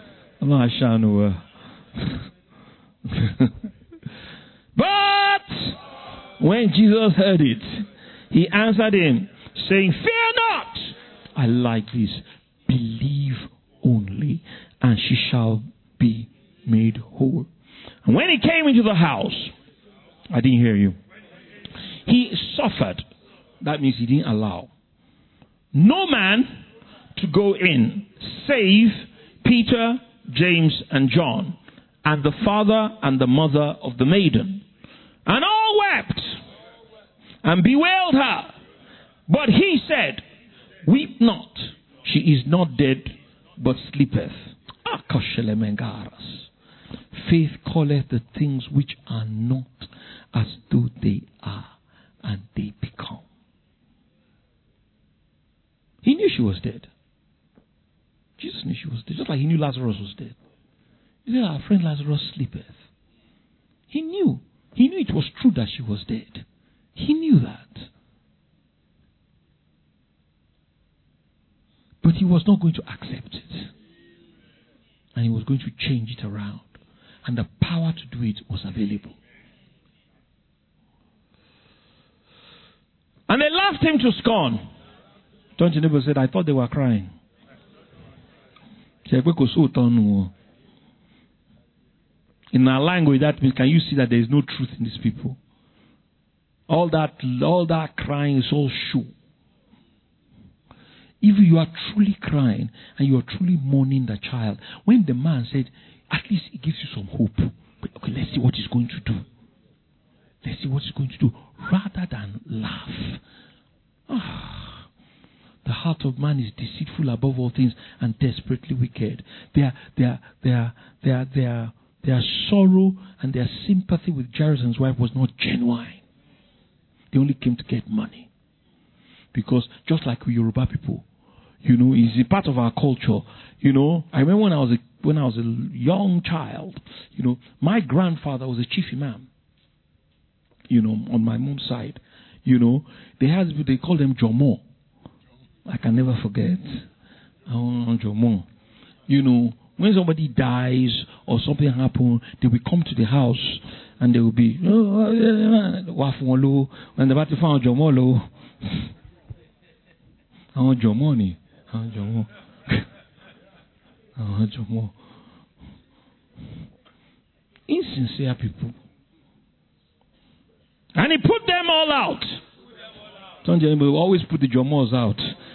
But when Jesus heard it, he answered him, saying, Fear not. I like this. Believe only, and she shall be made whole. And when he came into the house, I didn't hear you. He suffered. That means he didn't allow no man to go in, save Peter, James, and John, and the father and the mother of the maiden. And all wept and bewailed her. But he said, Weep not. She is not dead, but sleepeth. Faith calleth the things which are not as though they are, and they become. He knew she was dead. Jesus knew she was dead, just like he knew Lazarus was dead. He said, Our friend Lazarus sleepeth. He knew. He knew it was true that she was dead. He knew that. But he was not going to accept it. And he was going to change it around. And the power to do it was available. And they laughed him to scorn. Don't your neighbor said, I thought they were crying. In our language, that means, can you see that there is no truth in these people? All that crying is all show. If you are truly crying and you are truly mourning the child, when the man said, at least it gives you some hope. But okay, let's see what he's going to do. Let's see what he's going to do. Rather than laugh. The heart of man is deceitful above all things and desperately wicked. Their sorrow and their sympathy with Jairus and his wife was not genuine. They only came to get money. Because just like we Yoruba people, it's a part of our culture. I remember when I was a young child, my grandfather was a chief imam. On my mom's side, they call them Jomo. I can never forget. Jomo. When somebody dies or something happens, they will come to the house and they will be, when the battle found Jomo. Jomoni. Jomo. Insincere people. And he put them all out. We always put the Jomos out.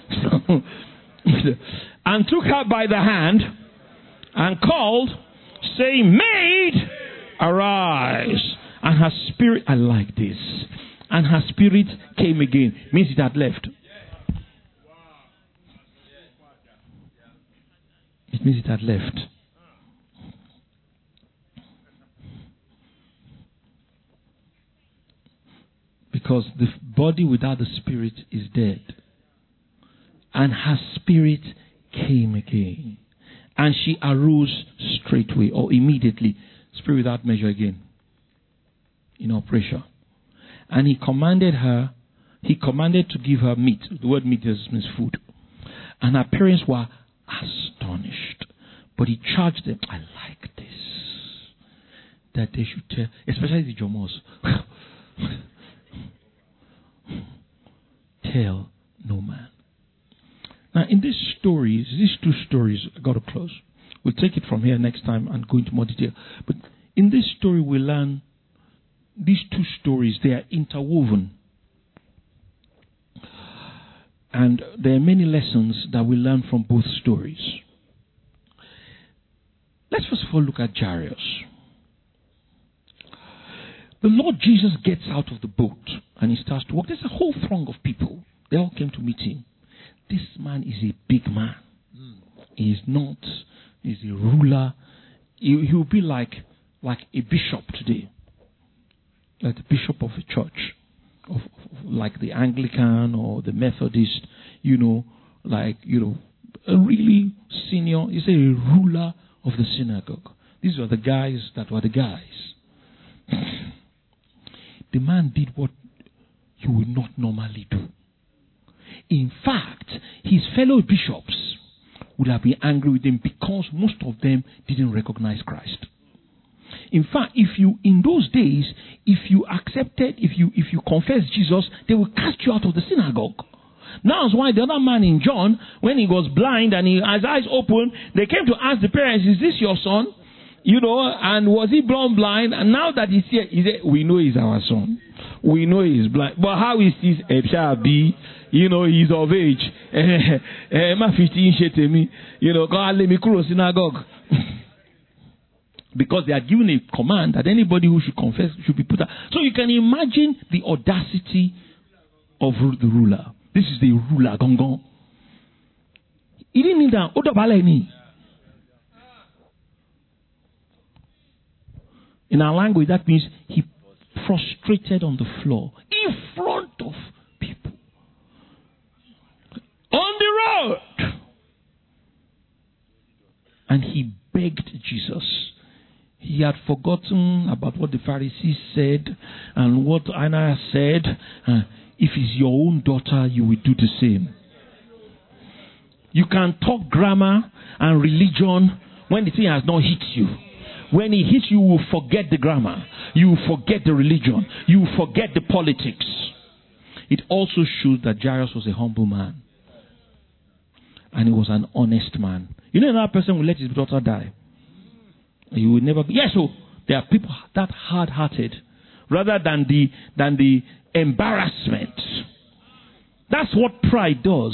And took her by the hand and called, saying, Maid, arise. And her spirit, I like this. And her spirit came again. Means it had left. It means it had left. Because the body without the spirit is dead. And her spirit came again. And she arose straightway or immediately. Spirit without measure again. in operation. And he commanded to give her meat. The word meat means food. And her parents were astonished. But he charged them, I like this, that they should tell, especially the Jomos, tell no man. Now, in these two stories, I got to close. We'll take it from here next time and go into more detail. But in this story, we learn these two stories, they are interwoven. And there are many lessons that we learn from both stories. Let's first of all look at Jairus. The Lord Jesus gets out of the boat and he starts to walk. There's a whole throng of people. They all came to meet him. This man is a big man. He's a ruler. He will be like a bishop today. Like the bishop of a church. Like the Anglican or the Methodist. A really senior. He's a ruler of the synagogue. These were the guys that were the guys. The man did what you would not normally do. In fact, his fellow bishops would have been angry with him because most of them didn't recognize Christ. In fact, in those days, if you confessed Jesus, they would cast you out of the synagogue. That's why the other man in John, when he was blind and his eyes opened, they came to ask the parents, is this your son? And was he born blind? And now that he's here, he said, we know he's our son. We know he's blind. But how is this Ebshabi? He's of age. Synagogue. Because they are given a command that anybody who should confess should be put out. So you can imagine the audacity of the ruler. This is the ruler, Gongon. He didn't need that. In our language, that means he prostrated on the floor in front of people. On the road. And he begged Jesus. He had forgotten about what the Pharisees said and what Anna said. If it's your own daughter, you will do the same. You can talk grammar and religion when the thing has not hit you. When it hits you, you will forget the grammar. You will forget the religion. You will forget the politics. It also shows that Jairus was a humble man. And he was an honest man. Another person will let his daughter die. You will never. Yes, so there are people that hard-hearted, rather than the embarrassment. That's what pride does.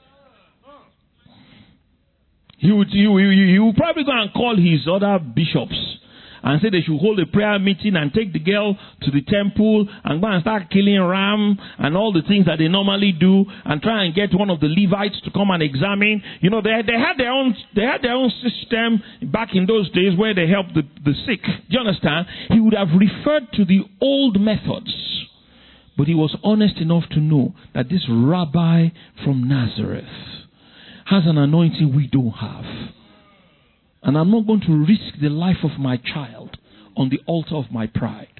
He will probably go and call his other bishops and say they should hold a prayer meeting and take the girl to the temple and go and start killing ram and all the things that they normally do and try and get one of the Levites to come and examine. They had their own system back in those days where they helped the sick. Do you understand? He would have referred to the old methods. But he was honest enough to know that this rabbi from Nazareth has an anointing we don't have. And I'm not going to risk the life of my child on the altar of my pride.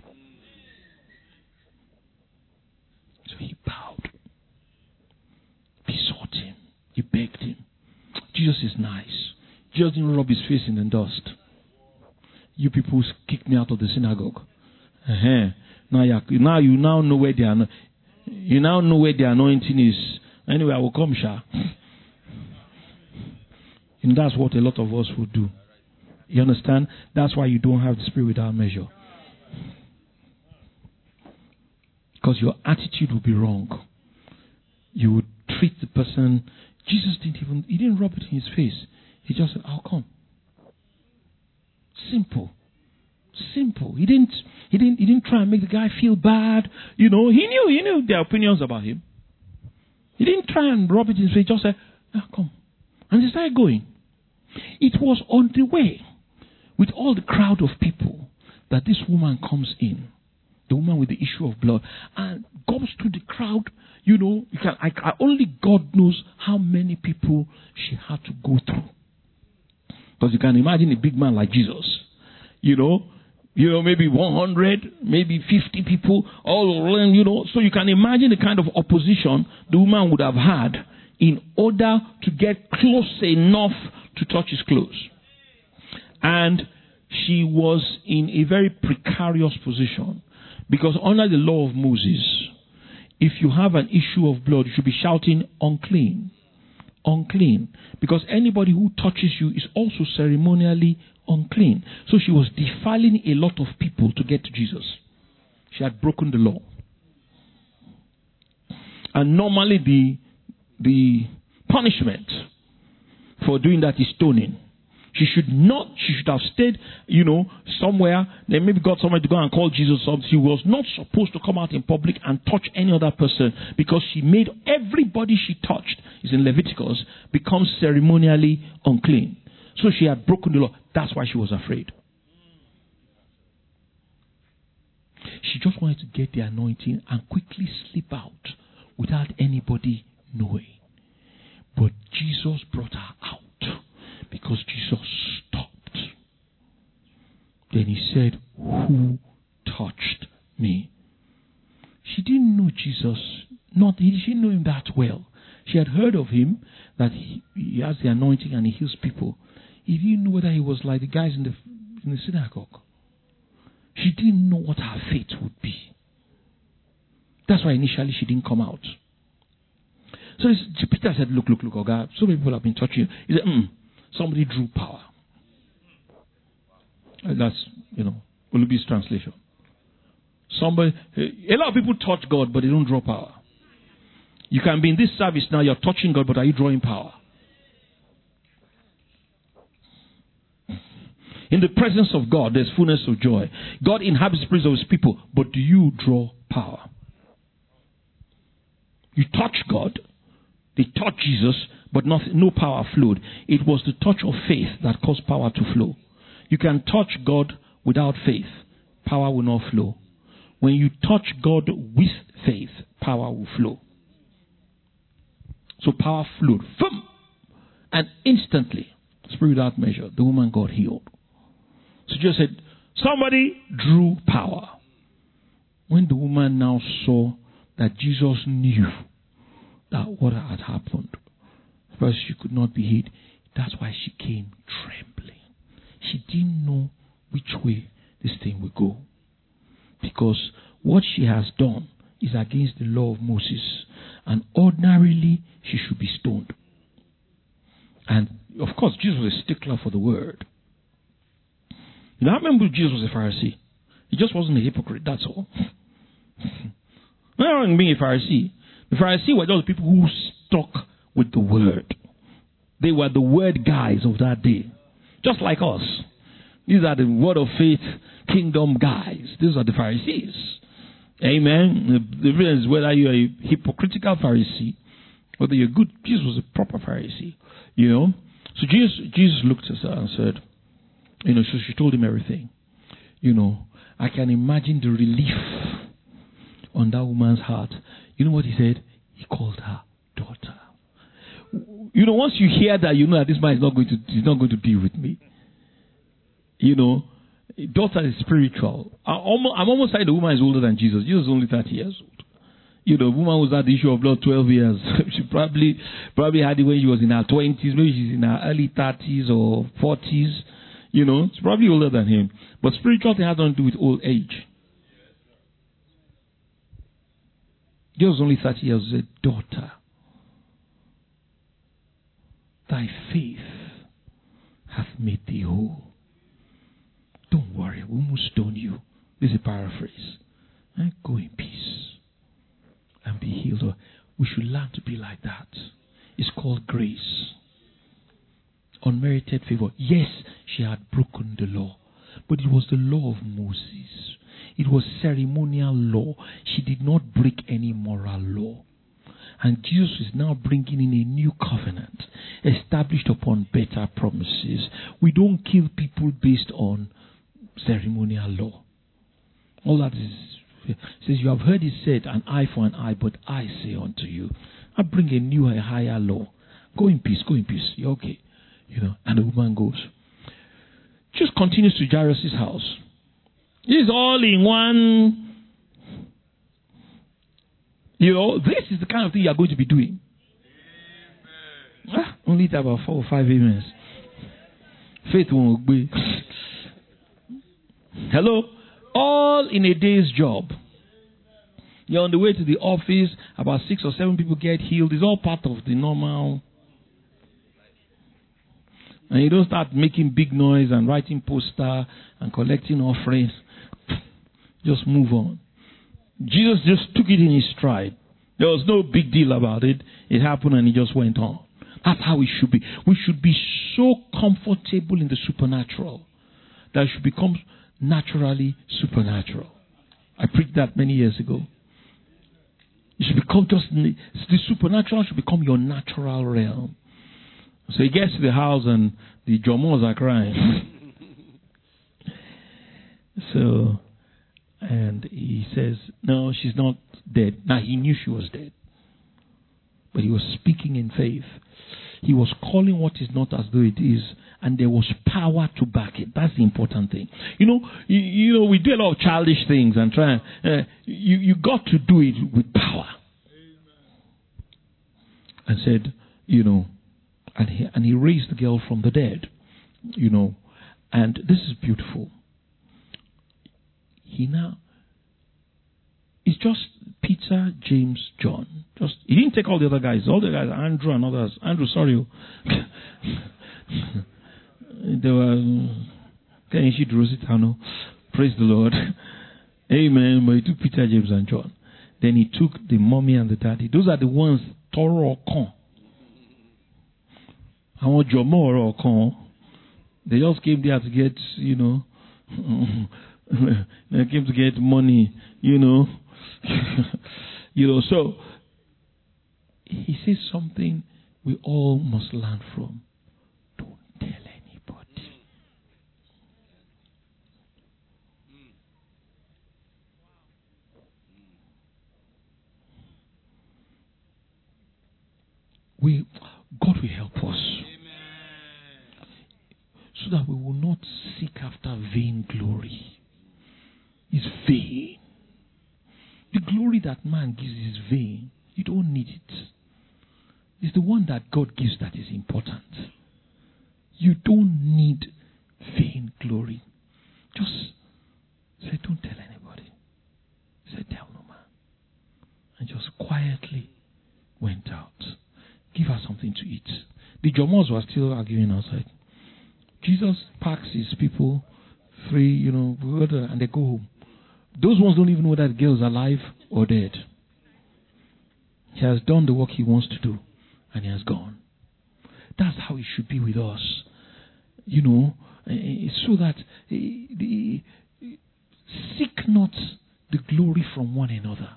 So he bowed, besought him, he begged him. Jesus is nice. Jesus didn't rub his face in the dust. You people kicked me out of the synagogue. Now you now know where the anointing is. Anyway, I will come, Sha. And that's what a lot of us would do. You understand? That's why you don't have the Spirit without measure. Because your attitude would be wrong. You would treat the person. Jesus didn't rub it in his face. He just said, "I'll come." Simple. He didn't try and make the guy feel bad. He knew their opinions about him. He didn't try and rub it in his face. He just said, "Come." And they started going. It was on the way, with all the crowd of people, that this woman comes in. The woman with the issue of blood. And goes through the crowd. Only God knows how many people she had to go through. Because you can imagine a big man like Jesus. Maybe 100, maybe 50 people, all around, So you can imagine the kind of opposition the woman would have had in order to get close enough to touch his clothes. And she was in a very precarious position, because under the law of Moses, if you have an issue of blood, you should be shouting, unclean. Unclean. Because anybody who touches you is also ceremonially unclean. So she was defiling a lot of people to get to Jesus. She had broken the law. And normally the punishment for doing that is stoning. She should have stayed, somewhere. They maybe got somewhere to go and call Jesus. She was not supposed to come out in public and touch any other person, because she made everybody she touched, is in Leviticus, become ceremonially unclean. So she had broken the law. That's why she was afraid. She just wanted to get the anointing and quickly slip out without anybody knowing. But Jesus brought her out, because Jesus stopped. Then he said, who touched me? She didn't know Jesus. She didn't know him that well. She had heard of him, that he has the anointing and he heals people. He didn't know whether he was like the guys in the synagogue. She didn't know what her fate would be. That's why initially she didn't come out. So Peter said, look, Oga, so many people have been touching you. He said, somebody drew power. That's, Olubi's translation. A lot of people touch God, but they don't draw power. You can be in this service now, you're touching God, but are you drawing power? In the presence of God, there's fullness of joy. God inhabits the praise of his people, but do you draw power? You touch God, they touched Jesus, but no power flowed. It was the touch of faith that caused power to flow. You can touch God without faith, power will not flow. When you touch God with faith, power will flow. So power flowed. And instantly, spirit without measure, the woman got healed. So Jesus said, somebody drew power. When the woman now saw that Jesus knew that what had happened, first she could not be hid. That's why she came trembling. She didn't know which way this thing would go. Because what she has done is against the law of Moses. And ordinarily, she should be stoned. And of course, Jesus was a stickler for the word. I remember Jesus was a Pharisee. He just wasn't a hypocrite, that's all. Not even being a Pharisee. The Pharisees were just the people who stuck with the word. They were the word guys of that day. Just like us. These are the word of faith kingdom guys. These are the Pharisees. Amen. The difference is whether you're a hypocritical Pharisee, whether you're good. Jesus was a proper Pharisee. So Jesus looked at her and said, so she told him everything. I can imagine the relief on that woman's heart. You know what he said? He called her daughter. Once you hear that, you know that this man is not going to be with me. Daughter is spiritual. I'm almost saying the woman is older than Jesus. Jesus is only 30 years old. The woman was at the issue of blood 12 years. She probably had it when she was in her 20s. Maybe she's in her early 30s or 40s. It's probably older than him. But spiritual thing has nothing to do with old age. Jesus was only 30 years old. Daughter, thy faith hath made thee whole. Don't worry, we won't stone you. This is a paraphrase. Go in peace and be healed. We should learn to be like that. It's called grace. Unmerited favor. Yes, she had broken the law, but it was the law of Moses. It was ceremonial law. She did not break any moral law. And Jesus is now bringing in a new covenant established upon better promises. We don't kill people based on ceremonial law. All that is, says, you have heard it said, an eye for an eye, but I say unto you, I bring a new, a higher law. Go in peace, you're okay. And the woman goes. Just continues to Jairus' house. It's all in one. This is the kind of thing you are going to be doing. Only about 4 or 5 amens. Faith won't be. Hello? All in a day's job. You're on the way to the office, about 6 or 7 people get healed. It's all part of the normal. And you don't start making big noise and writing poster and collecting offerings. Just move on. Jesus just took it in his stride. There was no big deal about it. It happened and it just went on. That's how it should be. We should be so comfortable in the supernatural that it should become naturally supernatural. I preached that many years ago. It should become the supernatural should become your natural realm. So he gets to the house and the Jomos are crying. And he says, no, she's not dead. Now he knew she was dead. But he was speaking in faith. He was calling what is not as though it is, and there was power to back it. That's the important thing. You know, we do a lot of childish things and try. You got to do it with power. And said, and he raised the girl from the dead. And this is beautiful. It's just Peter, James, John. He didn't take all the other guys. All the guys, Andrew and others. Andrew, sorry. They were. Praise the Lord. Amen. But he took Peter, James, and John. Then he took the mommy and the daddy. Those are the ones Toro or Con. I want Jomo or Con. They just came there to get, they came to get money, So he says something we all must learn from. Don't tell anybody. God will help us. So that we will not seek after vain glory. It's vain. The glory that man gives is vain. You don't need it. It's the one that God gives that is important. You don't need vain glory. Just say, don't tell anybody. Say, tell no man. And just quietly went out. Give her something to eat. The Jomos were still arguing outside. Jesus packs his people, 3, and they go home. Those ones don't even know that the girl is alive or dead. He has done the work he wants to do, and he has gone. That's how it should be with us. So that seek not the glory from one another,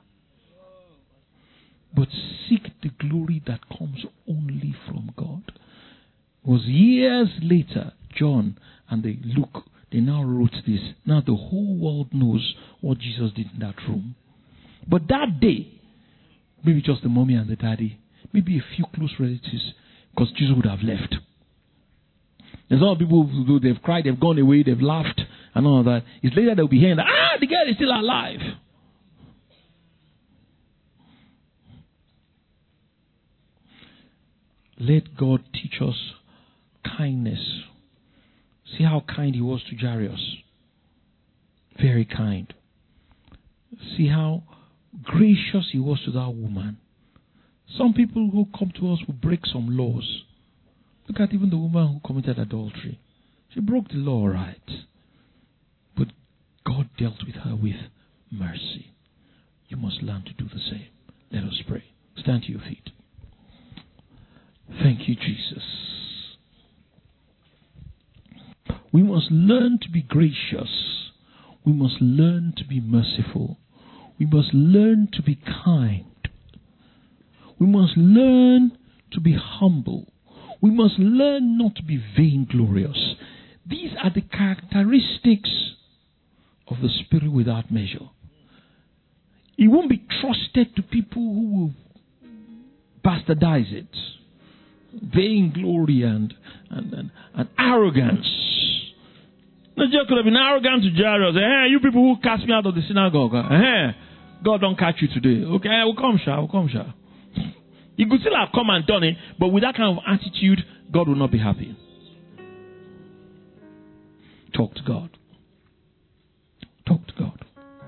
but seek the glory that comes only from God. It was years later, John and Luke, they now wrote this. Now the whole world knows what Jesus did in that room. But that day, maybe just the mommy and the daddy, maybe a few close relatives, because Jesus would have left. There's a lot of people who they've cried, they've gone away, they've laughed, and all of that. It's later they'll be hearing that, the girl is still alive. Let God teach us kindness. See how kind he was to Jairus. Very kind. See how gracious he was to that woman. Some people who come to us will break some laws. Look at even the woman who committed adultery. She broke the law, right? But God dealt with her with mercy. You must learn to do the same. Let us pray. Stand to your feet. Thank you, Jesus. We must learn to be gracious. We must learn to be merciful. We must learn to be kind. We must learn to be humble. We must learn not to be vainglorious. These are the characteristics of the Spirit without measure. It won't be trusted to people who will bastardize it. Vainglory and arrogance. The judge could have been arrogant to Jairus. Hey, you people who cast me out of the synagogue. God don't catch you today. Okay, I will come, Sha. You could still have come and done it, but with that kind of attitude, God will not be happy. Talk to God. Talk to God.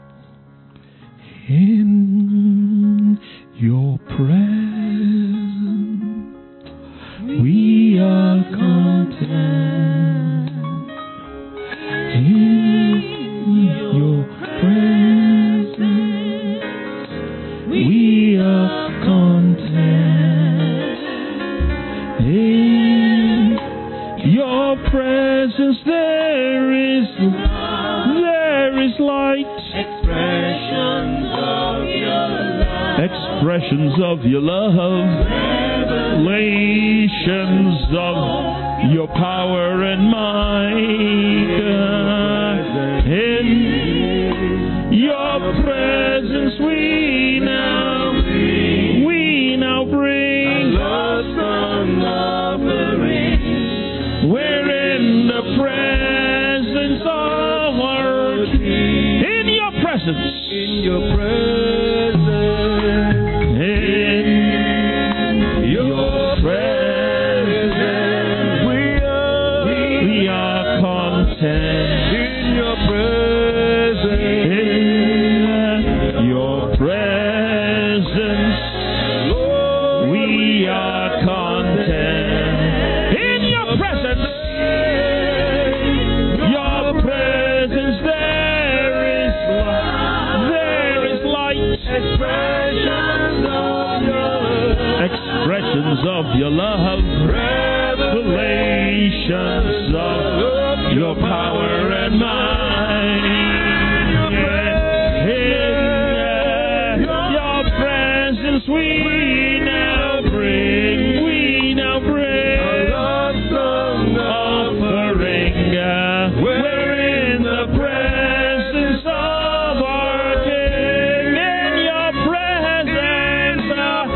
In your presence, we are content. In your presence, we are content. In your presence, there is light. Expressions of your love. Revelations of your power and might. In your presence we now bring an offering. We're in the presence of our King. In your presence. Of your love, revelations of your power and might. In your presence we now bring an offering. We're in the presence of our King. In your presence,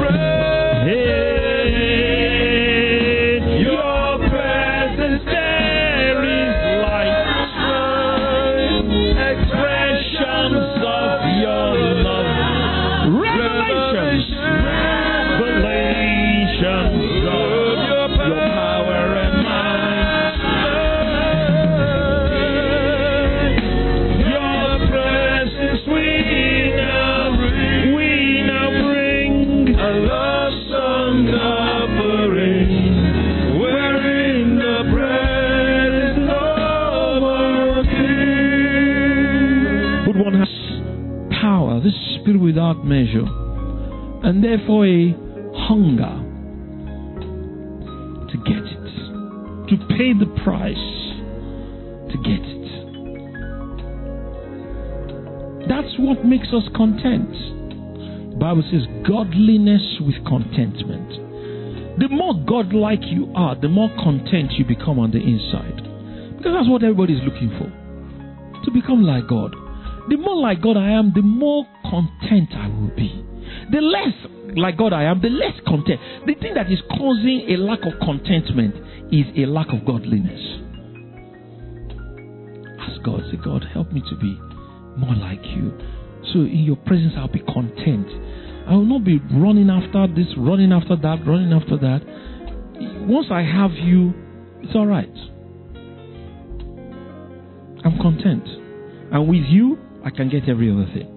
without measure, and therefore a hunger to get it, to pay the price to get it. That's what makes us content. The Bible says godliness with contentment. The more godlike you are, the more content you become on the inside, because that's what everybody is looking for, to become like God. The more like God I am, the more content I will be. The less like God I am, the less content. The thing that is causing a lack of contentment is a lack of godliness. Ask God, say, God, help me to be more like you. So in your presence I'll be content. I will not be running after this, running after that, running after that. Once I have you, it's all right. I'm content. And with you, I can get every other thing.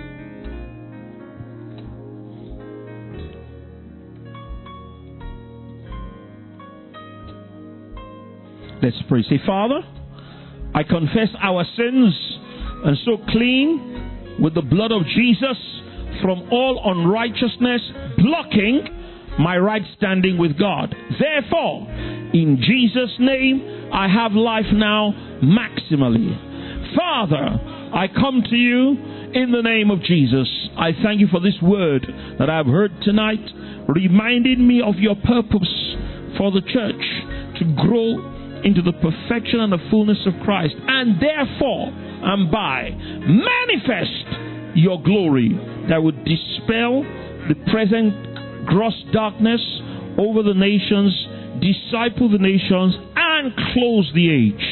Let's pray. Say, Father, I confess our sins and so clean with the blood of Jesus from all unrighteousness, blocking my right standing with God. Therefore, in Jesus' name, I have life now maximally. Father, I come to you in the name of Jesus. I thank you for this word that I've heard tonight, reminding me of your purpose for the church to grow into the perfection and the fullness of Christ, and therefore and by manifest your glory that would dispel the present gross darkness over the nations, disciple the nations, and close the age.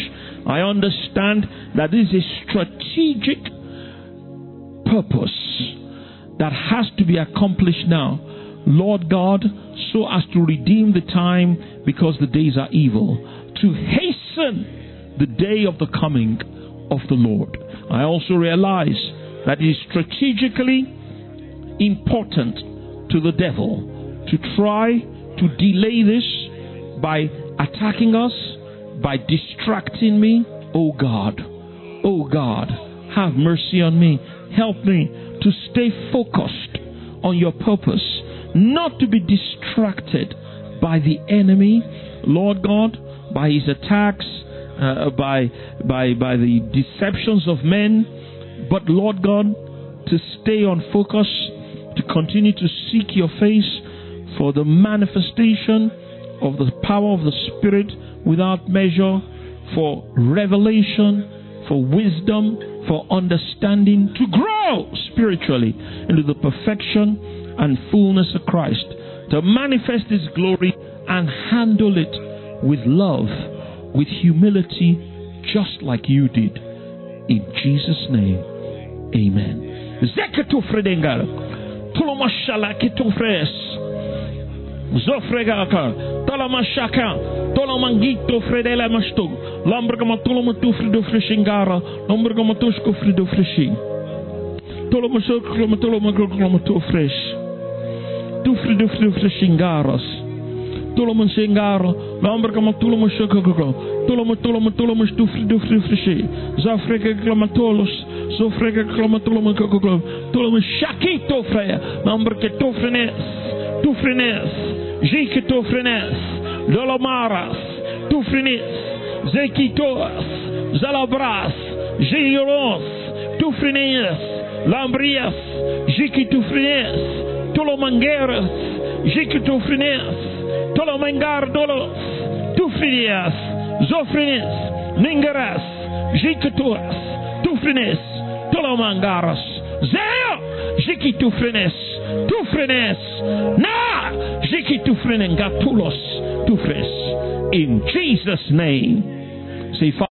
I understand that this is a strategic purpose that has to be accomplished now, Lord God, so as to redeem the time because the days are evil, to hasten the day of the coming of the Lord. I also realize that it is strategically important to the devil to try to delay this by attacking us, by distracting me. Oh God, have mercy on me. Help me to stay focused on your purpose, not to be distracted by the enemy, Lord God, by his attacks, by the deceptions of men, but Lord God, to stay on focus, to continue to seek your face for the manifestation of the power of the Spirit without measure, for revelation, for wisdom, for understanding, to grow spiritually into the perfection and fullness of Christ, to manifest His glory and handle it with love, with humility, just like you did. In Jesus' name, amen. Zofregaka, Tolamashaka, Tolomangito Fredela Mastug, Lambergamatu Frido Frishingara, Lambergamatusko Frido Frishi, Tolomasok Klomatolomagramatu Fresh, Tu Frido Frishingaras, Tolomansingara, Lambergamatolomasoko, Tolomatolomas Tu Frido Frishi, Zafrega Gramatolos, Zofrega Klomatolomako, Tolomashakito Freya, Lambergatofrenes, Tufrenes. Jekitofrenes, Dolomaras, Tufrenis, Zekitoas, Zalabras, Jeiros, Tufrenes, Lambrias, Jekitufrenes, Tolomangueras, Jekitofrenes, Tolomangar Dolos, Tufrenes, Zofrenes, Ningaras, Jekitoas, Tufrenes, Tolomangaras, Zeo, Jekitufrenes, Tufrenes, Na! In Jesus' name, say,